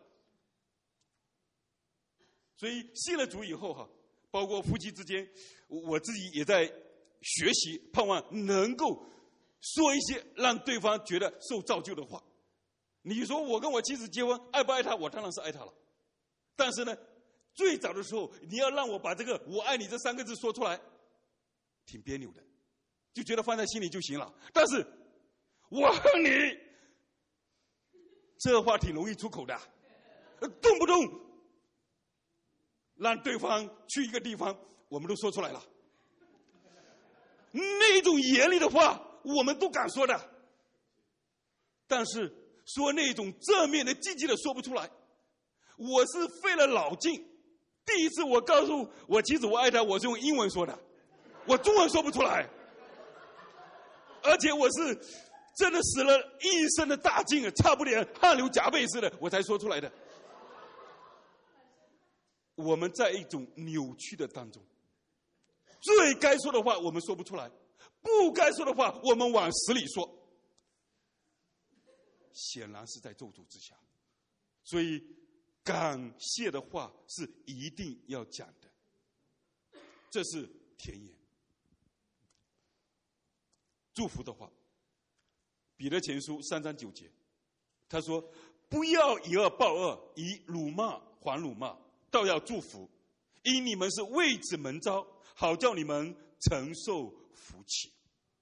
所以信了主以后包括夫妻之间，我自己也在学习，盼望能够说一些让对方觉得受造就的话。你说我跟我妻子结婚，爱不爱她？我当然是爱她了。但是呢，最早的时候，你要让我把这个我爱你这3个字说出来，挺别扭的，就觉得放在心里就行了。但是我恨你，这话挺容易出口的，动不动让对方去一个地方，我们都说出来了。那种严厉的话我们都敢说的，但是说那种正面的积极的说不出来。我是费了脑筋，第一次我告诉我妻子我爱她，我是用英文说的，我中文说不出来，而且我是真的使了一身的大劲，差不点汗流浃背似的，我才说出来的。我们在一种扭曲的当中，最该说的话我们说不出来，不该说的话我们往死里说，显然是在咒诅之下。所以感谢的话是一定要讲的，这是甜言。祝福的话，彼得前书3章9节，他说不要以恶报恶，以辱骂还辱骂，倒要祝福，因你们是为此蒙召，好叫你们承受福气。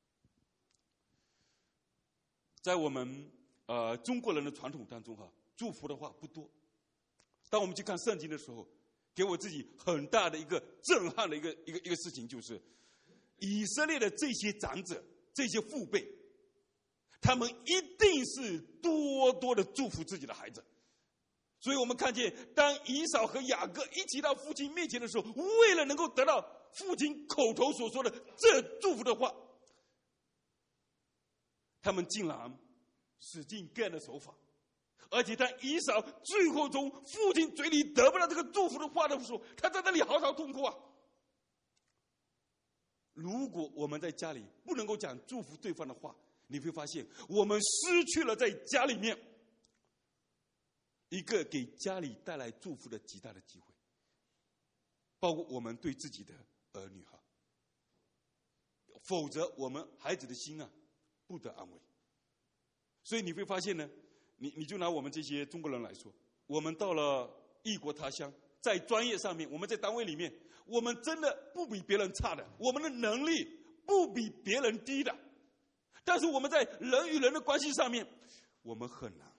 在我们中国人的传统当中祝福的话不多。当我们去看圣经的时候，给我自己很大的一个震撼的一个事情，就是以色列的这些长者，这些父辈，他们一定是多多的祝福自己的孩子。所以我们看见，当以扫和雅各一起到父亲面前的时候，为了能够得到父亲口头所说的这祝福的话，他们竟然使尽各样的手法。而且当以扫最后从父亲嘴里得不到这个祝福的话的时候，他在那里嚎啕痛哭啊。如果我们在家里不能够讲祝福对方的话，你会发现我们失去了在家里面一个给家里带来祝福的极大的机会，包括我们对自己的儿女否则我们孩子的心不得安慰。所以你会发现呢，你就拿我们这些中国人来说，我们到了异国他乡，在专业上面，我们在单位里面，我们真的不比别人差的，我们的能力不比别人低的，但是我们在人与人的关系上面，我们很难，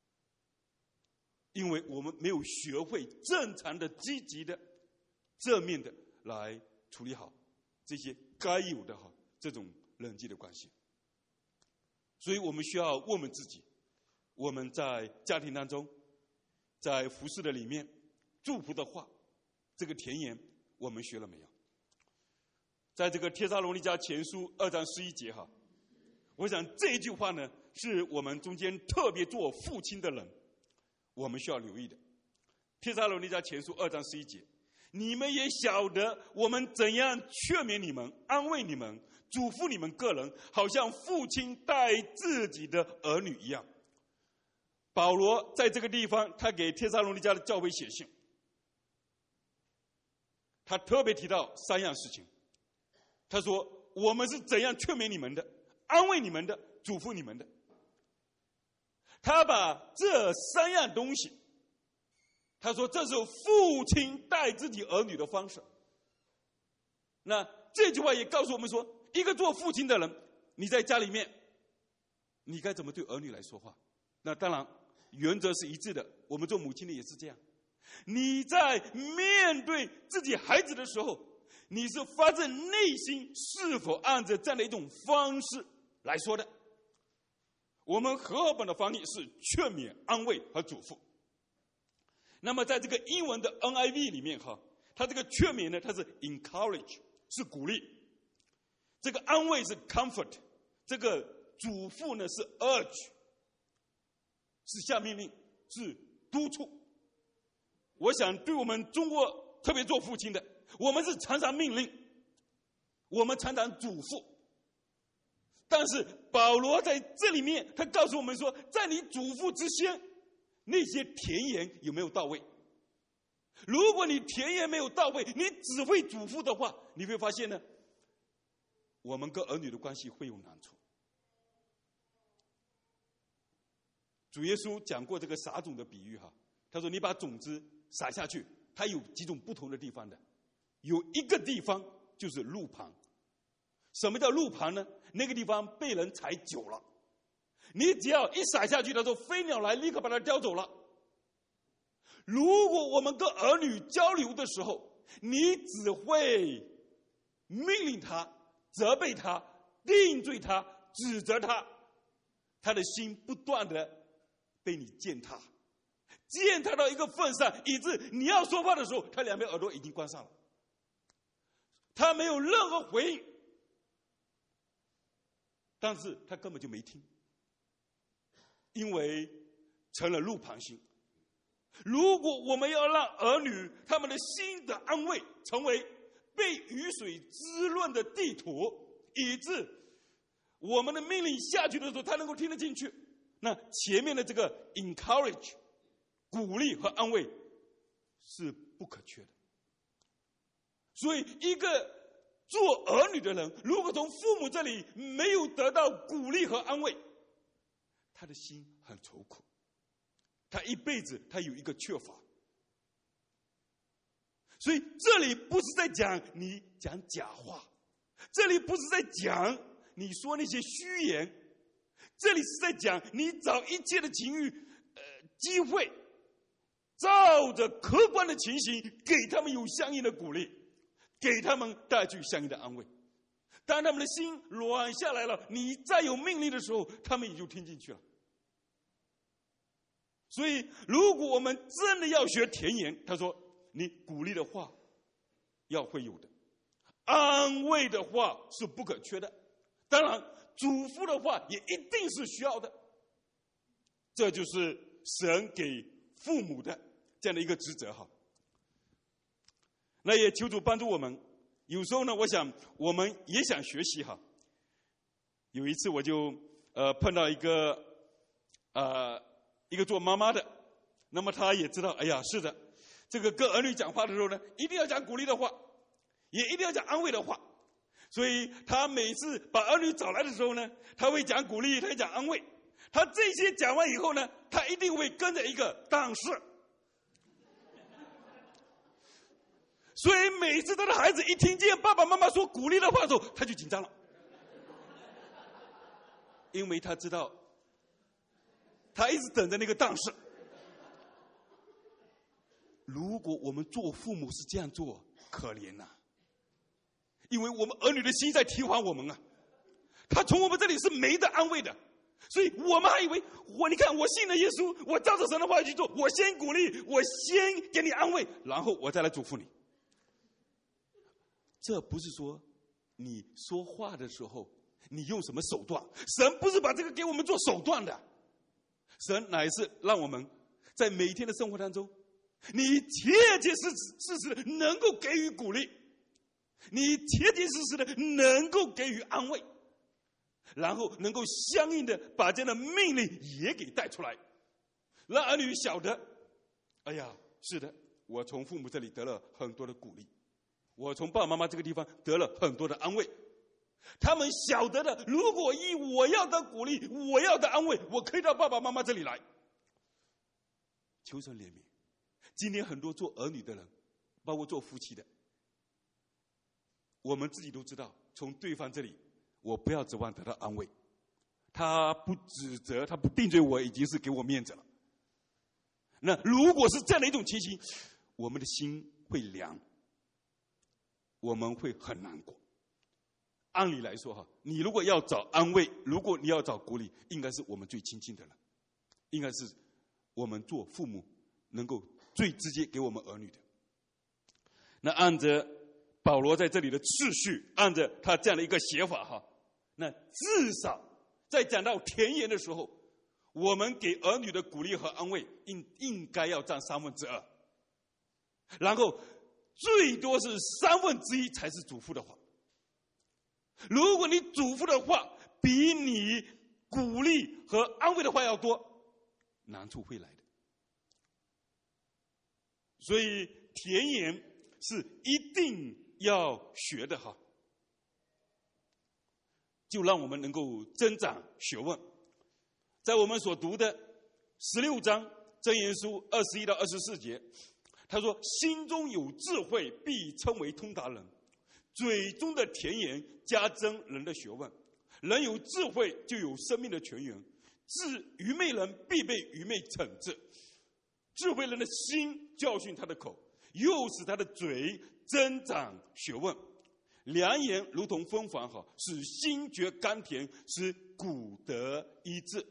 因为我们没有学会正常的、积极的、正面的来处理好这些该有的这种人际的关系。 所以我们需要问问自己，我们在家庭当中，在服事的里面，祝福的话，这个甜言我们学了没有？在这个帖撒罗尼迦前书2章11节哈，我想这一句话呢，是我们中间特别做父亲的人，我们需要留意的。帖撒罗尼迦前书2章11节，你们也晓得我们怎样劝勉你们、安慰你们、嘱咐你们个人，好像父亲待自己的儿女一样。保罗在这个地方，他给帖撒罗尼迦的教会写信，他特别提到3样事情。他说我们是怎样劝勉你们的、安慰你们的、嘱咐你们的。他把这3样东西，他说这是父亲待自己儿女的方式。那这句话也告诉我们说，一个做父亲的人，你在家里面你该怎么对儿女来说话。那当然原则是一致的，我们做母亲的也是这样。你在面对自己孩子的时候，你是发自内心是否按着这样的一种方式来说的。我们和合本的翻译是劝勉、安慰和嘱咐。那么在这个英文的 NIV 里面哈，它这个劝勉呢，它是 encourage， 是鼓励；这个安慰是 comfort， 这个嘱咐呢是 urge， 是下命令，是督促。我想对我们中国特别做父亲的，我们是常常命令，我们常常嘱咐。但是保罗在这里面，他告诉我们说，在你嘱咐之前，那些甜言有没有到位？如果你甜言没有到位，你只会嘱咐的话，你会发现呢，我们跟儿女的关系会有难处。主耶稣讲过这个撒种的比喻哈，他说你把种子撒下去，它有几种不同的地方的，有一个地方就是路旁。什么叫路旁呢？那个地方被人踩久了，你只要一撒下去，他说飞鸟来立刻把它叼走了。如果我们跟儿女交流的时候，你只会命令他、责备他、定罪他、指责他，他的心不断的被你践踏到一个份上，以致你要说话的时候，他两边耳朵已经关上了，他没有任何回应，但是他根本就没听，因为成了路旁心。如果我们要让儿女他们的心的安慰成为被雨水滋润的地土，以致我们的命令下去的时候他能够听得进去，那前面的这个 encourage 鼓励和安慰是不可缺的。所以一个做儿女的人，如果从父母这里没有得到鼓励和安慰，他的心很愁苦，他一辈子他有一个缺乏。所以这里不是在讲你讲假话，这里不是在讲你说那些虚言，这里是在讲你找一切的情欲机会，照着客观的情形给他们有相应的鼓励，给他们带去相应的安慰。当他们的心软下来了，你再有命令的时候，他们也就听进去了。所以如果我们真的要学甜言，他说你鼓励的话要会有的，安慰的话是不可缺的，当然嘱咐的话也一定是需要的。这就是神给父母的这样的一个职责哈。那也求主帮助我们。有时候呢，我想我们也想学习哈。有一次我就碰到一个做妈妈的，那么她也知道，哎呀，是的，这个跟儿女讲话的时候呢，一定要讲鼓励的话，也一定要讲安慰的话。所以她每次把儿女找来的时候呢，她会讲鼓励，她会讲安慰。她这些讲完以后呢，她一定会跟着一个但是。所以每次他的孩子一听见爸爸妈妈说鼓励的话的时候，他就紧张了，因为他知道他一直等着那个但是。如果我们做父母是这样做，可怜呐，因为我们儿女的心在提防我们啊，他从我们这里是没得安慰的， 所以我们还以为你看我信了耶稣，我照着神的话去做，我先鼓励，我先给你安慰，然后我再来嘱咐你。这不是说你说话的时候你用什么手段，神不是把这个给我们做手段的，神乃是让我们在每天的生活当中，你切切实实的能够给予鼓励，你切切实实的能够给予安慰，然后能够相应的把这样的命令也给带出来，让儿女晓得，哎呀，是的，我从父母这里得了很多的鼓励，我从爸爸妈妈这个地方得了很多的安慰。他们晓得的，如果依我要的鼓励，我要的安慰，我可以到爸爸妈妈这里来。求神怜悯。今天很多做儿女的人，包括做夫妻的，我们自己都知道，从对方这里我不要指望得到安慰，他不指责，他不定罪我，已经是给我面子了。那如果是这样的一种情形，我们的心会凉，我们会很难过。按理来说你如果要找安慰，如果你要找鼓励，应该是我们最亲近的人，应该是我们做父母能够最直接给我们儿女的。那按着保罗在这里的次序，按着他这样的一个写法那至少在讲到田言的时候，我们给儿女的鼓励和安慰应该要占2/3，然后最多是1/3才是嘱咐的话。如果你嘱咐的话比你鼓励和安慰的话要多，难处会来的。所以田言是一定要学的就让我们能够增长学问。在我们所读的16章箴言书21到24节，他说：心中有智慧，必称为通达人；嘴中的甜言加增人的学问。人有智慧，就有生命的泉源。愚昧人必被愚昧惩治。智慧人的心教训他的口，又使他的嘴增长学问。良言如同蜂房，使心觉甘甜，使骨得医治。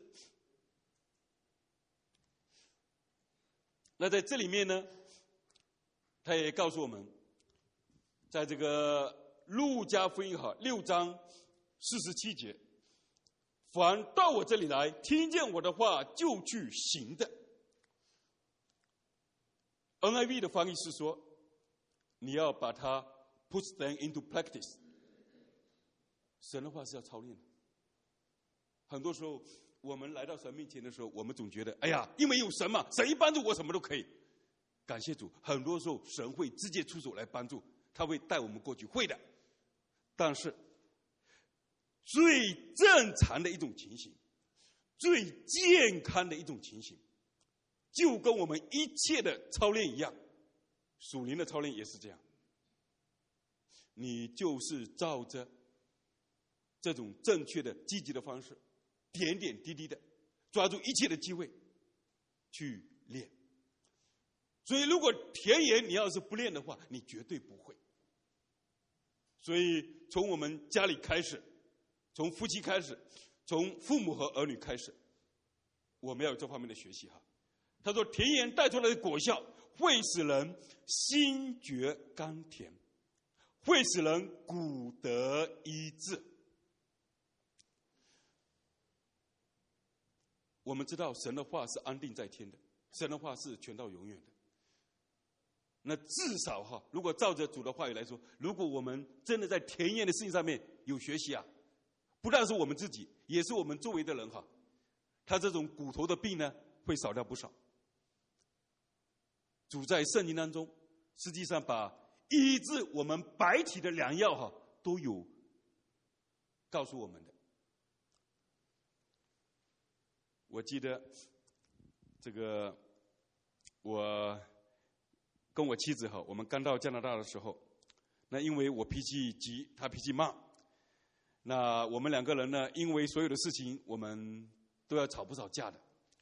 那在这里面呢，他也告诉我们，在这个路加福音6章47节，凡到我这里来听见我的话就去行的。NIV 的翻译是说，你要把它 put them into practice。 神的话是要操练的。很多时候我们来到神面前的时候，我们总觉得，哎呀，因为有神嘛，神一帮助我什么都可以。感谢主，很多时候神会直接出手来帮助，他会带我们过去，会的。但是最正常的一种情形，最健康的一种情形，就跟我们一切的操练一样，属灵的操练也是这样。你就是照着这种正确的积极的方式，点点滴滴的抓住一切的机会去练。所以如果田言你要是不练的话，你绝对不会。所以从我们家里开始，从夫妻开始，从父母和儿女开始，我们要有这方面的学习他说田言带出来的果效会使人心觉甘甜，会使人骨得医治。我们知道神的话是安定在天的，神的话是全到永远的。那至少如果照着主的话语来说，如果我们真的在田言的事情上面有学习不但是我们自己，也是我们周围的人他这种骨头的病呢会少掉不少。主在圣经当中实际上把医治我们百体的良药都有告诉我们的。我记得这个我跟我妻子我们刚到加拿大的时候，那因为我脾气急，他脾气慢，那我们两个人呢，因为所有的事情我们都要吵不少架的。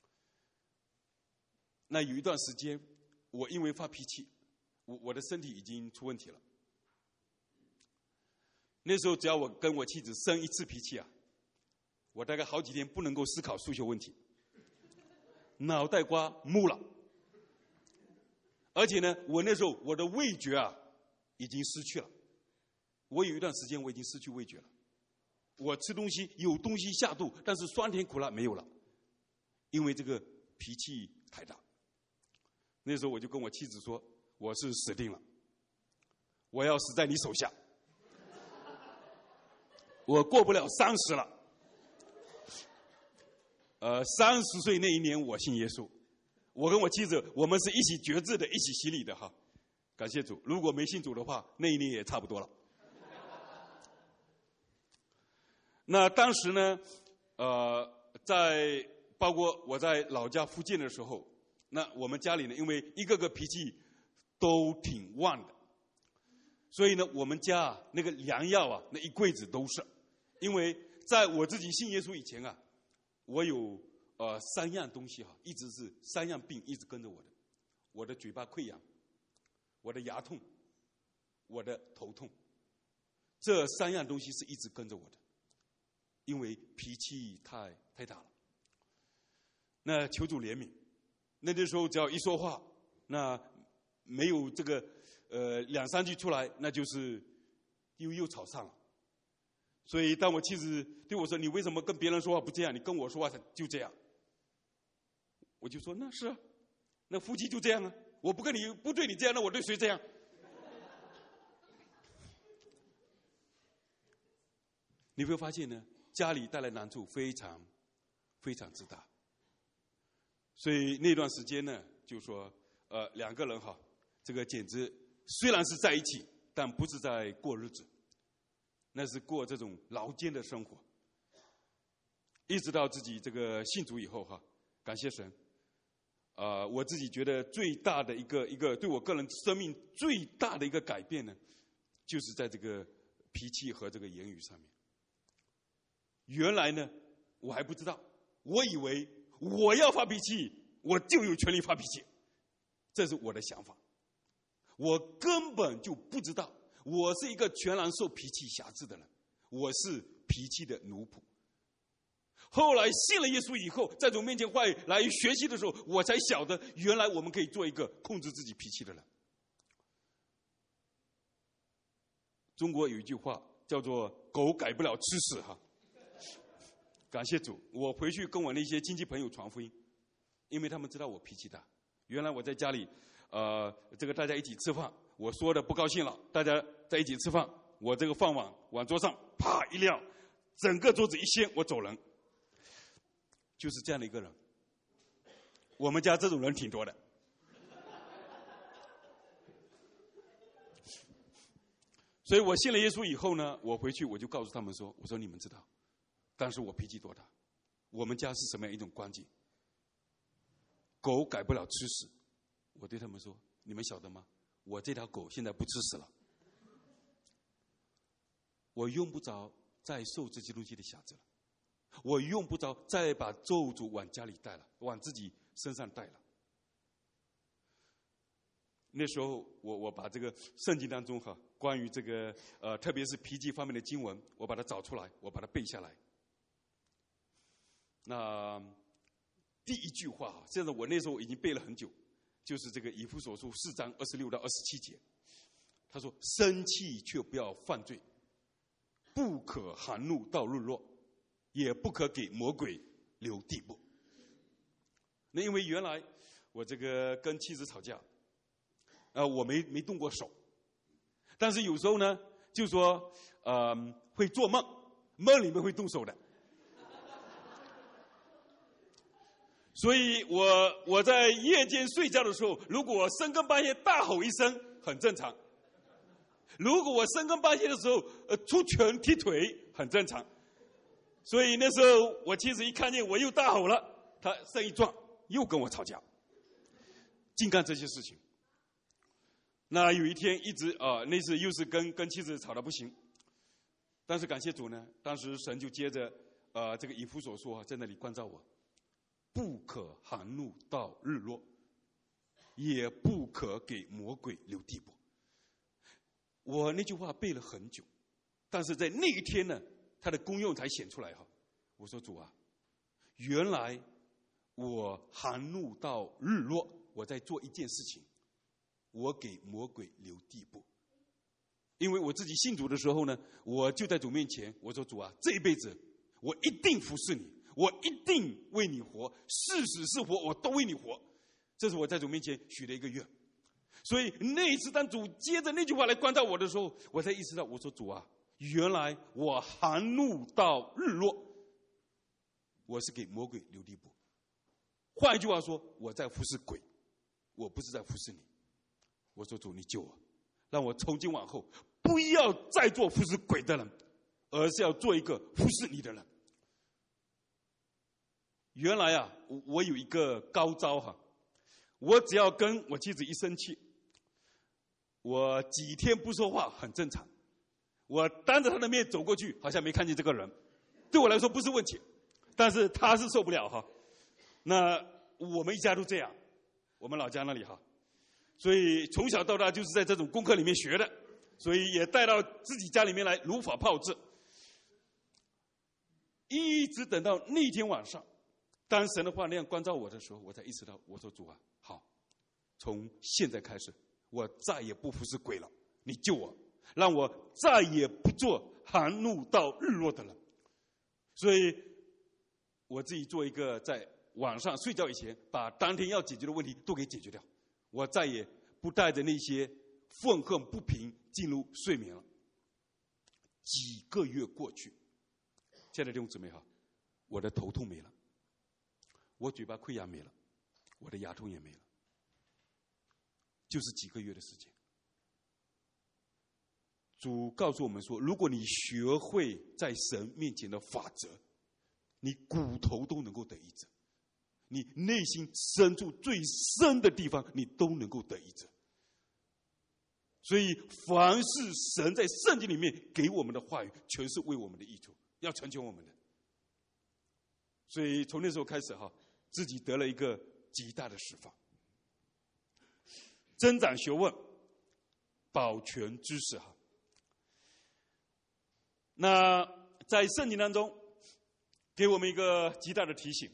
那有一段时间我因为发脾气，我的身体已经出问题了。那时候只要我跟我妻子生一次脾气我大概好几天不能够思考数学问题，脑袋瓜木了。而且呢，我那时候我的味觉已经失去了。我有一段时间我已经失去味觉了。我吃东西有东西下肚，但是酸甜苦辣没有了，因为这个脾气太大。那时候我就跟我妻子说，我是死定了，我要死在你手下。我过不了30了。30岁那一年我信耶稣，我跟我妻子我们是一起决志的，一起洗礼的哈。感谢主，如果没信主的话，那一年也差不多了。那当时呢，在包括我在老家福建的时候，那我们家里呢，因为一个个脾气都挺旺的，所以呢，我们家那个良药那一柜子都是。因为在我自己信耶稣以前我有3样东西一直是3样病一直跟着我的：我的嘴巴溃疡，我的牙痛，我的头痛。这3样东西是一直跟着我的。因为脾气太大了。那求主怜悯。那时候只要一说话，那没有这个2、3句出来，那就是又吵上了。所以当我妻子对我说，你为什么跟别人说话不这样，你跟我说话就这样，我就说那是啊，那夫妻就这样啊，我不对你这样，那我对谁这样？你会发现呢，家里带来难处非常非常之大。所以那段时间呢，就说2个人这个简直虽然是在一起，但不是在过日子，那是过这种劳艰的生活。一直到自己这个信主以后感谢神，我自己觉得最大的一个对我个人生命最大的一个改变呢，就是在这个脾气和这个言语上面。原来呢，我还不知道，我以为我要发脾气，我就有权利发脾气，这是我的想法。我根本就不知道，我是一个全然受脾气辖制的人，我是脾气的奴仆。后来信了耶稣以后，在主面前话语来学习的时候，我才晓得，原来我们可以做一个控制自己脾气的人。中国有一句话叫做“狗改不了吃屎”感谢主，我回去跟我那些亲戚朋友传福音，因为他们知道我脾气大。原来我在家里，这个大家一起吃饭，我说的不高兴了，大家在一起吃饭，我这个饭碗往桌上啪一撂，整个桌子一掀，我走人。就是这样的一个人。我们家这种人挺多的。所以我信了耶稣以后呢，我回去我就告诉他们说，我说你们知道当时我脾气多大，我们家是什么样一种光景？狗改不了吃屎。我对他们说，你们晓得吗？我这条狗现在不吃屎了，我用不着再受这些东西的辖制了，我用不着再把咒诅往家里带了，往自己身上带了。那时候我把这个圣经当中关于这个特别是脾气方面的经文，我把它找出来，我把它背下来。那第一句话现在我那时候已经背了很久，就是这个以弗所书4章26到27节。他说，生气却不要犯罪，不可含怒到日落，也不可给魔鬼留地步。那因为原来我这个跟妻子吵架，我没动过手，但是有时候呢，就说会做梦，梦里面会动手的。所以我在夜间睡觉的时候，如果我深更半夜大吼一声，很正常；如果我深更半夜的时候出拳踢腿，很正常。所以那时候我妻子一看见我又大吼了，她身一撞，又跟我吵架，净干这些事情。那有一天一直那次又是跟妻子吵得不行，但是感谢主呢，当时神就接着这个以弗所书在那里关照我，不可含怒到日落，也不可给魔鬼留地步。我那句话背了很久，但是在那一天呢，它的功用才显出来我说主啊，原来我含怒到日落，我在做一件事情，我给魔鬼留地步。因为我自己信主的时候呢，我就在主面前，我说主啊，这一辈子我一定服侍你，我一定为你活，是死是活我都为你活。这是我在主面前许的一个愿。所以那一次当主接着那句话来关照我的时候，我才意识到，我说主啊，原来我含怒到日落，我是给魔鬼留地步。换一句话说，我在服侍鬼，我不是在服侍你。我说主，你救我，让我从今往后不要再做服侍鬼的人，而是要做一个服侍你的人。原来啊，我有一个高招哈，我只要跟我妻子一生气，我几天不说话很正常，我当着她的面走过去，好像没看见这个人，对我来说不是问题，但是她是受不了哈。那我们一家都这样，我们老家那里哈，所以从小到大就是在这种功课里面学的，所以也带到自己家里面来如法炮制。一直等到那天晚上，当神的话那样关照我的时候，我才意识到，我说主啊，好，从现在开始我再也不服侍鬼了，你救我，让我再也不做含怒到日落的人。所以我自己做一个在晚上睡觉以前把当天要解决的问题都给解决掉，我再也不带着那些愤恨不平进入睡眠了。几个月过去，亲爱的弟兄姊妹哈，我的头痛没了，我嘴巴溃疡没了，我的牙痛也没了，就是几个月的时间。主告诉我们说，如果你学会在神面前的法则，你骨头都能够得医治，你内心深处最深的地方你都能够得医治。所以凡是神在圣经里面给我们的话语，全是为我们的益处，要成全我们的。所以从那时候开始哈，自己得了一个极大的释放，增长学问，保全知识哈。那在圣经当中给我们一个极大的提醒，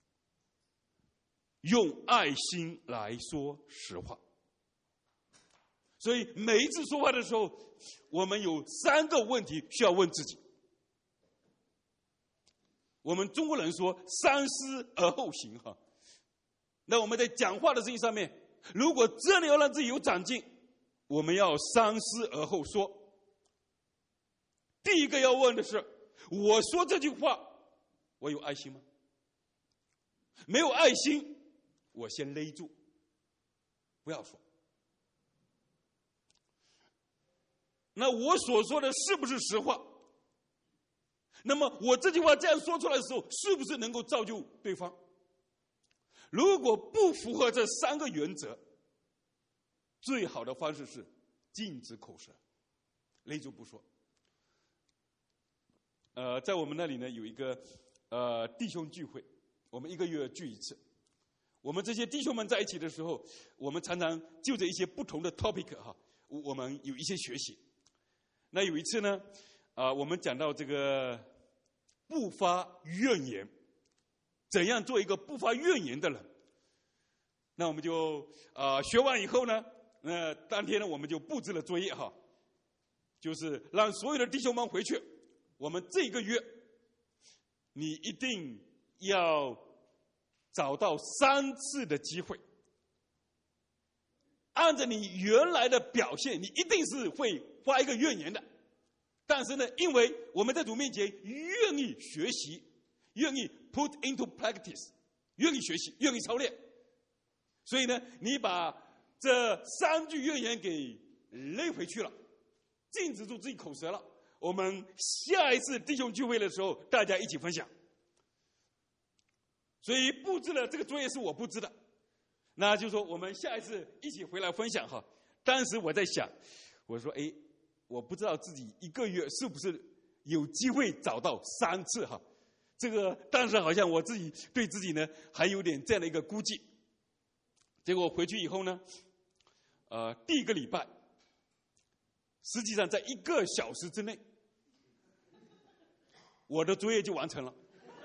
用爱心来说实话。所以每一次说话的时候，我们有3个问题需要问自己。我们中国人说三思而后行哈，那我们在讲话的事情上面，如果真的要让自己有长进，我们要三思而后说。第一个要问的是，我说这句话我有爱心吗？没有爱心，我先勒住，不要说。那我所说的是不是实话？那么我这句话这样说出来的时候，是不是能够造就对方？如果不符合这3个原则，最好的方式是禁止口舌，勒住不说。在我们那里呢，有一个弟兄聚会，我们1个月聚一次。我们这些弟兄们在一起的时候，我们常常就着一些不同的 topic 哈，我们有一些学习。那有一次呢，我们讲到这个不发怨言，怎样做一个不发怨言的人。那我们就学完以后呢，当天呢我们就布置了作业哈，就是让所有的弟兄们回去，我们这个月你一定要找到3次的机会，按照你原来的表现，你一定是会发一个怨言的。但是呢，因为我们在主面前愿意学习，愿意 put into practice， 愿意学习，愿意操练，所以呢，你把这3句怨言给勒回去了，禁止住自己口舌了。我们下一次弟兄聚会的时候，大家一起分享。所以布置了这个作业是我布置的，那就说我们下一次一起回来分享哈。当时我在想，我说我不知道自己1个月是不是有机会找到3次哈。这个当时好像我自己对自己呢还有点这样的一个估计。结果回去以后呢，第1个礼拜，实际上在1个小时之内，我的作业就完成了。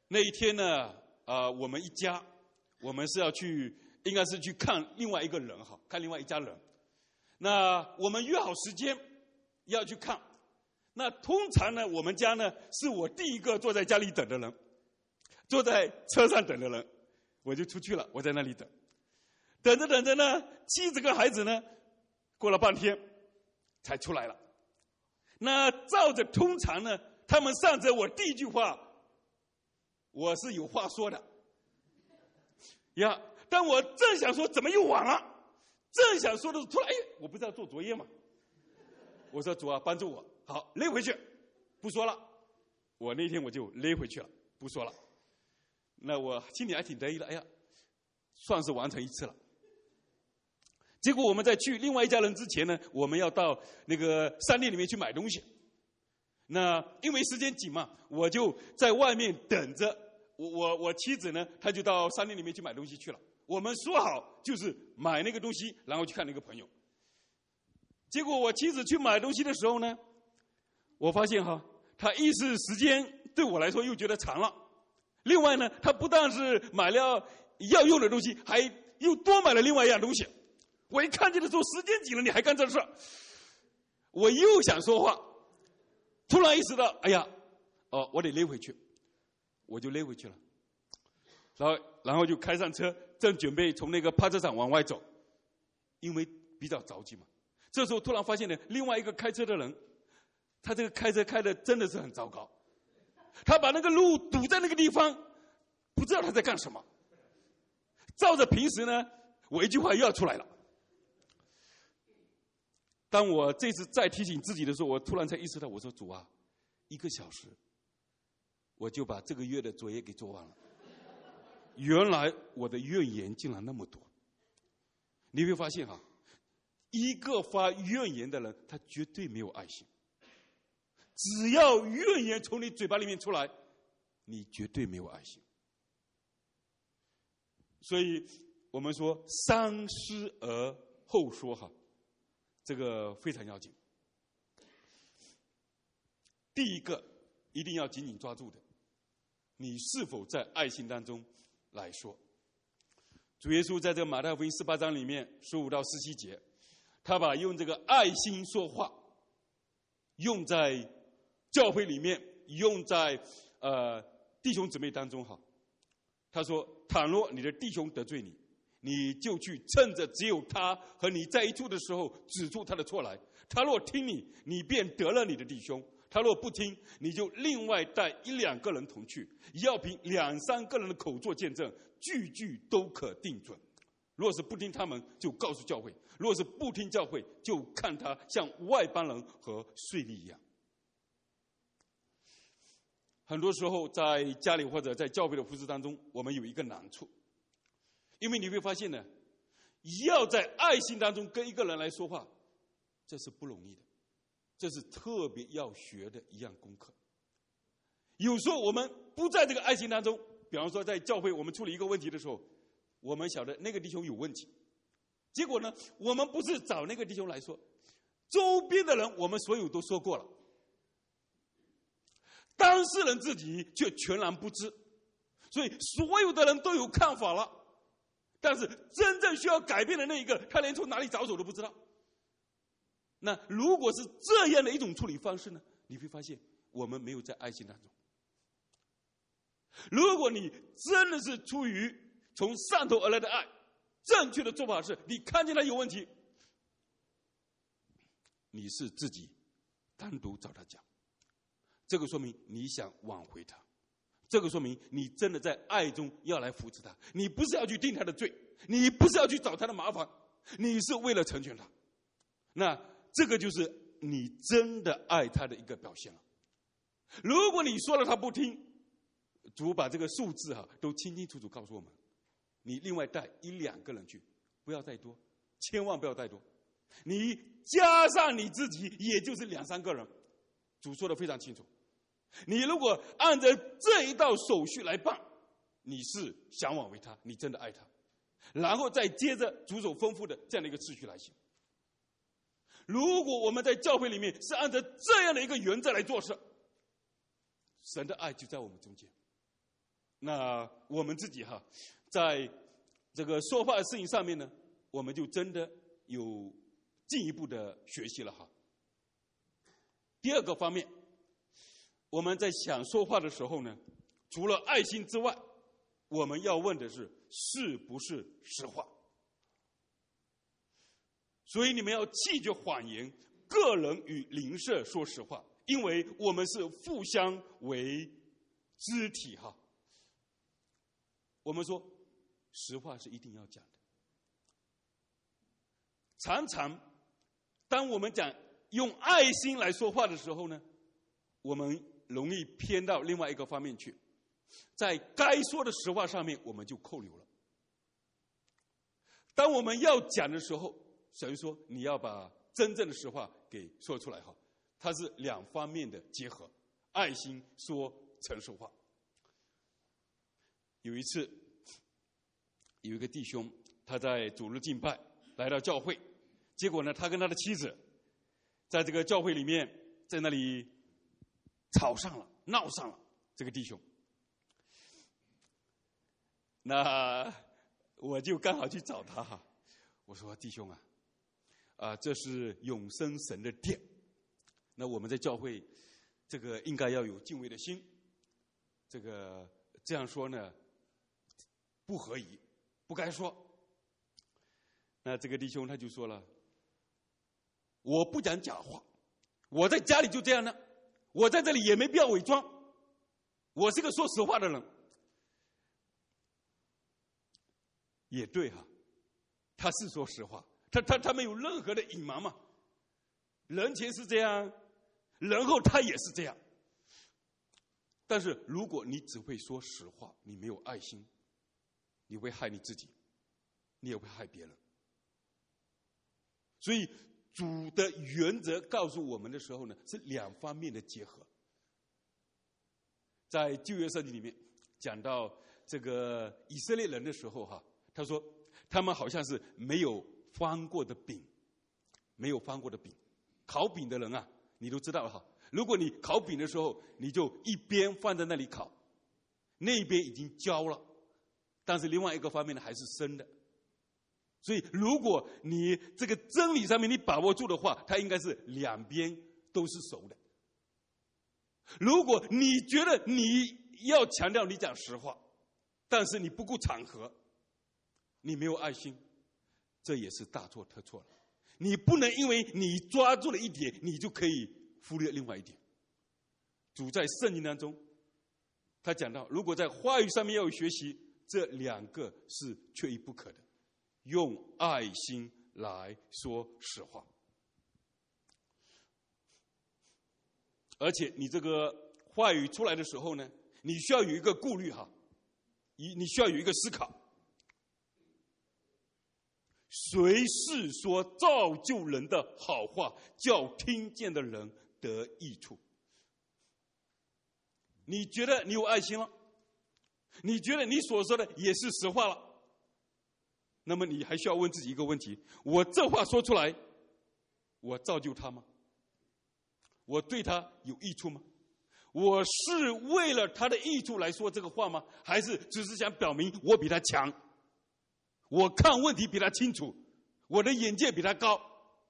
那一天呢，我们一家，我们是要去，应该是去看另外一个人哈，看另外一家人。那我们约好时间要去看。那通常呢，我们家呢是我第一个坐在家里等的人，坐在车上等的人，我就出去了，我在那里等。等着等着呢，妻子跟孩子呢，过了半天才出来了。那照着通常呢，他们上车，我第一句话，我是有话说的呀。但我正想说怎么又晚了，正想说的时候，突然我不是要做作业吗？我说主啊，帮助我，好勒回去，不说了。我那天我就勒回去了，不说了。那我心里还挺得意的，哎呀，算是完成一次了。结果我们在去另外一家人之前呢，我们要到那个商店里面去买东西。那因为时间紧嘛，我就在外面等着。我妻子呢，她就到商店里面去买东西去了。我们说好就是买那个东西，然后去看那个朋友。结果我妻子去买东西的时候呢，我发现她一是时间对我来说又觉得长了，另外呢，她不但是买了要用的东西，还又多买了另外一样东西。我一看见的时候，时间紧了，你还干这事，我又想说话，突然意识到，哎呀，我得勒回去，我就勒回去了。然后就开上车，正准备从那个泊车场往外走，因为比较着急嘛。这时候突然发现呢，另外一个开车的人，他这个开车开的真的是很糟糕，他把那个路堵在那个地方，不知道他在干什么。照着平时呢，我一句话又要出来了。当我这次再提醒自己的时候，我突然才意识到，我说主啊，1个小时我就把这个月的作业给做完了。原来我的怨言竟然那么多。你会发现一个发怨言的人，他绝对没有爱心。只要怨言从你嘴巴里面出来，你绝对没有爱心。所以我们说三思而后说这个非常要紧。第一个一定要紧紧抓住的，你是否在爱心当中来说。主耶稣在这个马太福音18章里面15到17节，他把用这个爱心说话用在教会里面，用在弟兄姊妹当中他说，倘若你的弟兄得罪你，你就去趁着只有他和你在一处的时候指出他的错来。他若听你，你便得了你的弟兄；他若不听，你就另外带1、2个人同去，要凭2、3个人的口做见证，句句都可定准。若是不听他们，就告诉教会；若是不听教会，就看他像外邦人和税吏一样。很多时候在家里或者在教会的服事当中，我们有一个难处，因为你会发现呢，要在爱心当中跟一个人来说话，这是不容易的，这是特别要学的一样功课。有时候我们不在这个爱心当中，比方说在教会我们处理一个问题的时候，我们晓得那个弟兄有问题，结果呢，我们不是找那个弟兄来说，周边的人我们所有都说过了，当事人自己却全然不知，所以所有的人都有看法了，但是真正需要改变的那一个，他连从哪里着手都不知道。那如果是这样的一种处理方式呢，你会发现我们没有在爱心当中。如果你真的是出于从上头而来的爱，正确的做法是你看见他有问题，你是自己单独找他讲，这个说明你想挽回他，这个说明你真的在爱中要来扶持他，你不是要去定他的罪，你不是要去找他的麻烦，你是为了成全他。那这个就是你真的爱他的一个表现了。如果你说了他不听，主把这个数字都清清楚楚告诉我们，你另外带1、2个人去，不要再多，千万不要再多，你加上你自己也就是2、3个人，主说的非常清楚。你如果按照这一道手续来办，你是想挽回他，你真的爱他，然后再接着主所吩咐的这样的一个次序来行。如果我们在教会里面是按照这样的一个原则来做事，神的爱就在我们中间。 那我们自己在这个说话的事情上面呢，我们就真的有进一步的学习了第二个方面，我们在想说话的时候呢，除了爱心之外，我们要问的是不是实话。所以你们要弃绝谎言，个人与邻舍说实话，因为我们是互相为肢体我们说实话是一定要讲的。常常当我们讲用爱心来说话的时候呢，我们容易偏到另外一个方面去，在该说的实话上面我们就扣留了。当我们要讲的时候，神说你要把真正的实话给说出来它是两方面的结合，爱心说诚实话。有一次有一个弟兄，他在主日敬拜来到教会，结果呢他跟他的妻子在这个教会里面在那里吵上了，闹上了。这个弟兄，那我就刚好去找他我说弟兄这是永生神的殿，那我们在教会这个应该要有敬畏的心，这样说呢不合宜，不该说。那这个弟兄他就说了，我不讲假话，我在家里就这样呢，我在这里也没必要伪装，我是个说实话的人。也对他是说实话，他没有任何的隐瞒嘛。人前是这样，人后他也是这样。但是如果你只会说实话，你没有爱心，你会害你自己，你也会害别人。所以主的原则告诉我们的时候呢，是两方面的结合。在旧约圣经里面讲到这个以色列人的时候他说他们好像是没有翻过的饼，没有翻过的饼。烤饼的人你都知道了如果你烤饼的时候，你就一边放在那里烤，那一边已经焦了，但是另外一个方面呢还是生的。所以如果你这个真理上面你把握住的话，它应该是两边都是熟的。如果你觉得你要强调你讲实话，但是你不顾场合，你没有爱心，这也是大错特错了。你不能因为你抓住了一点，你就可以忽略另外一点。主在圣经当中他讲到，如果在话语上面要有学习，这两个是缺一不可的，用爱心来说实话。而且你这个话语出来的时候呢，你需要有一个顾虑你需要有一个思考，谁是说造就人的好话，叫听见的人得益处？你觉得你有爱心了，你觉得你所说的也是实话了，那么你还需要问自己一个问题，我这话说出来，我造就他吗？我对他有益处吗？我是为了他的益处来说这个话吗？还是只是想表明我比他强，我看问题比他清楚，我的眼界比他高？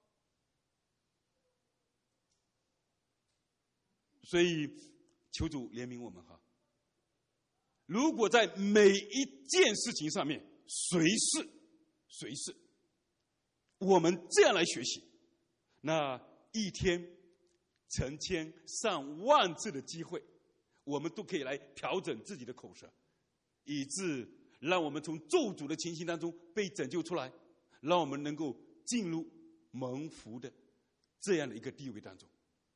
所以求主怜悯我们如果在每一件事情上面随是我们这样来学习，那一天成千上万次的机会，我们都可以来调整自己的口舌，以致让我们从咒诅的情形当中被拯救出来，让我们能够进入蒙福的这样的一个地位当中。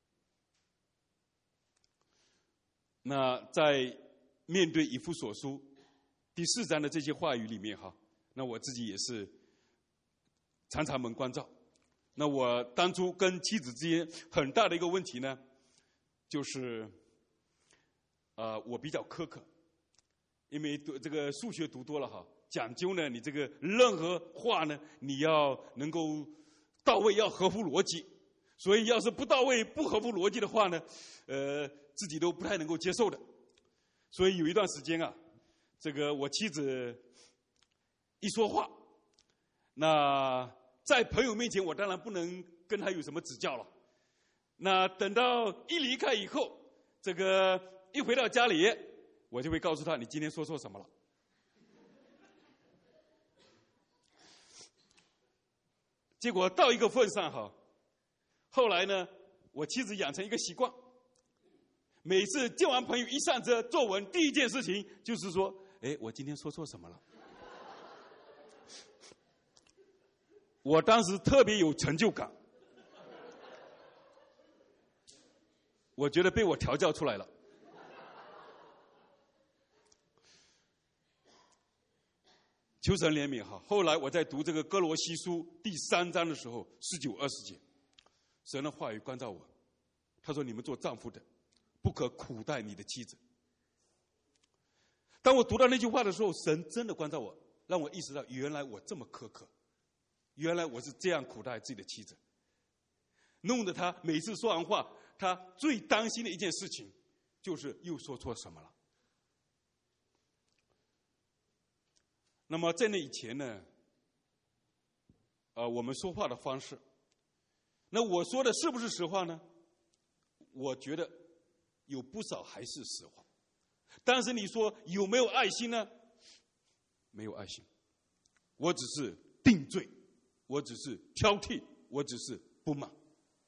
那在面对以弗所书第4章的这些话语里面那我自己也是常常蒙光照。那我当初跟妻子之间很大的一个问题呢，就是我比较苛刻，因为这个数学读多了讲究呢，你这个任何话呢，你要能够到位，要合乎逻辑。所以要是不到位、不合乎逻辑的话呢，自己都不太能够接受的。所以有一段时间这个我妻子一说话，那在朋友面前我当然不能跟她有什么指教了。那等到一离开以后，这个一回到家里，我就会告诉她你今天说错什么了。结果到一个份上哈，后来呢，我妻子养成一个习惯，每次见完朋友一上车，作文第一件事情就是说：“哎，我今天说错什么了？”我当时特别有成就感，我觉得被我调教出来了。求神怜悯哈！后来我在读这个哥罗西书第3章的时候，19、20节，神的话语关照我，他说：“你们做丈夫的，不可苦待你的妻子。”当我读到那句话的时候，神真的关照我，让我意识到原来我这么苛刻，原来我是这样苦待自己的妻子，弄得他每次说完话，他最担心的一件事情就是又说错什么了。那么在那以前呢，我们说话的方式，那我说的是不是实话呢？我觉得有不少还是实话。但是你说有没有爱心呢？没有爱心，我只是定罪，我只是挑剔，我只是不满。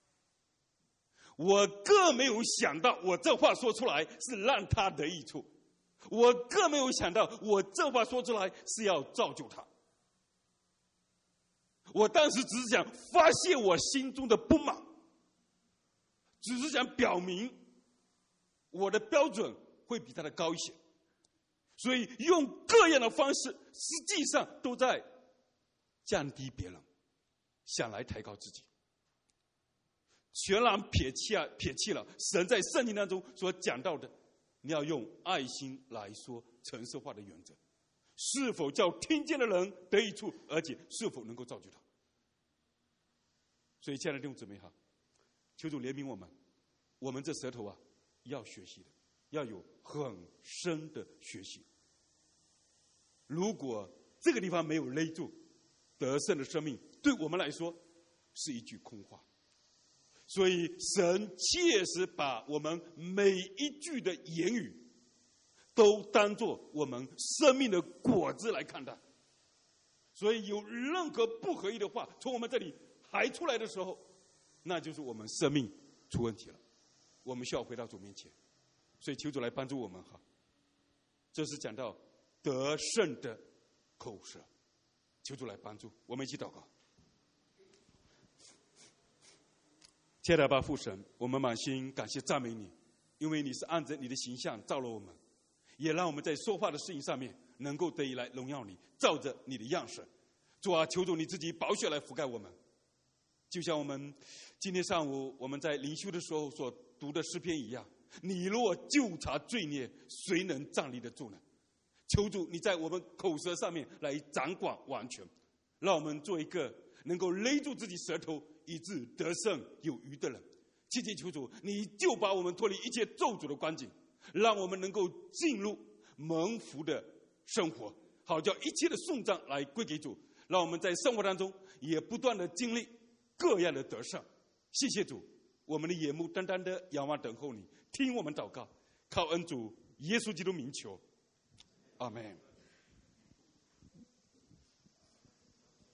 我更没有想到我这话说出来是让他得益处，我更没有想到我这话说出来是要造就他。我当时只是想发泄我心中的不满，只是想表明我的标准会比他的高一些，所以用各样的方式实际上都在降低别人，想来抬高自己，全然撇弃了神在圣经当中所讲到的你要用爱心来说陈设话的原则，是否叫听见的人得益处，而且是否能够造就他。所以亲爱的弟兄姊妹哈，求主怜悯我们，我们这舌头啊要学习的，要有很深的学习。如果这个地方没有勒住，得胜的生命对我们来说是一句空话。所以神切实把我们每一句的言语都当作我们生命的果子来看待。所以有任何不合意的话从我们这里排出来的时候，那就是我们生命出问题了，我们需要回到主面前。所以求主来帮助我们哈。这是讲到得胜的口舌，求主来帮助我们，一起祷告。亲爱的爸父神，我们满心感谢赞美你，因为你是按着你的形象造了我们，也让我们在说话的事情上面能够得以来荣耀你，照着你的样式。主啊，求主你自己宝血来覆盖我们，就像我们今天上午我们在灵修的时候所读的诗篇一样，你若究察罪孽，谁能站立得住呢？求主你在我们口舌上面来掌管完全，让我们做一个能够勒住自己舌头以致得胜有余的人。祈求主你就把我们脱离一切咒诅的光景，让我们能够进入蒙福的生活，好叫一切的颂赞来归给主，让我们在生活当中也不断的经历各样的得胜。谢谢主，我们的眼目单单的仰望等候你，听我们祷告，靠恩主耶稣基督名求，阿们。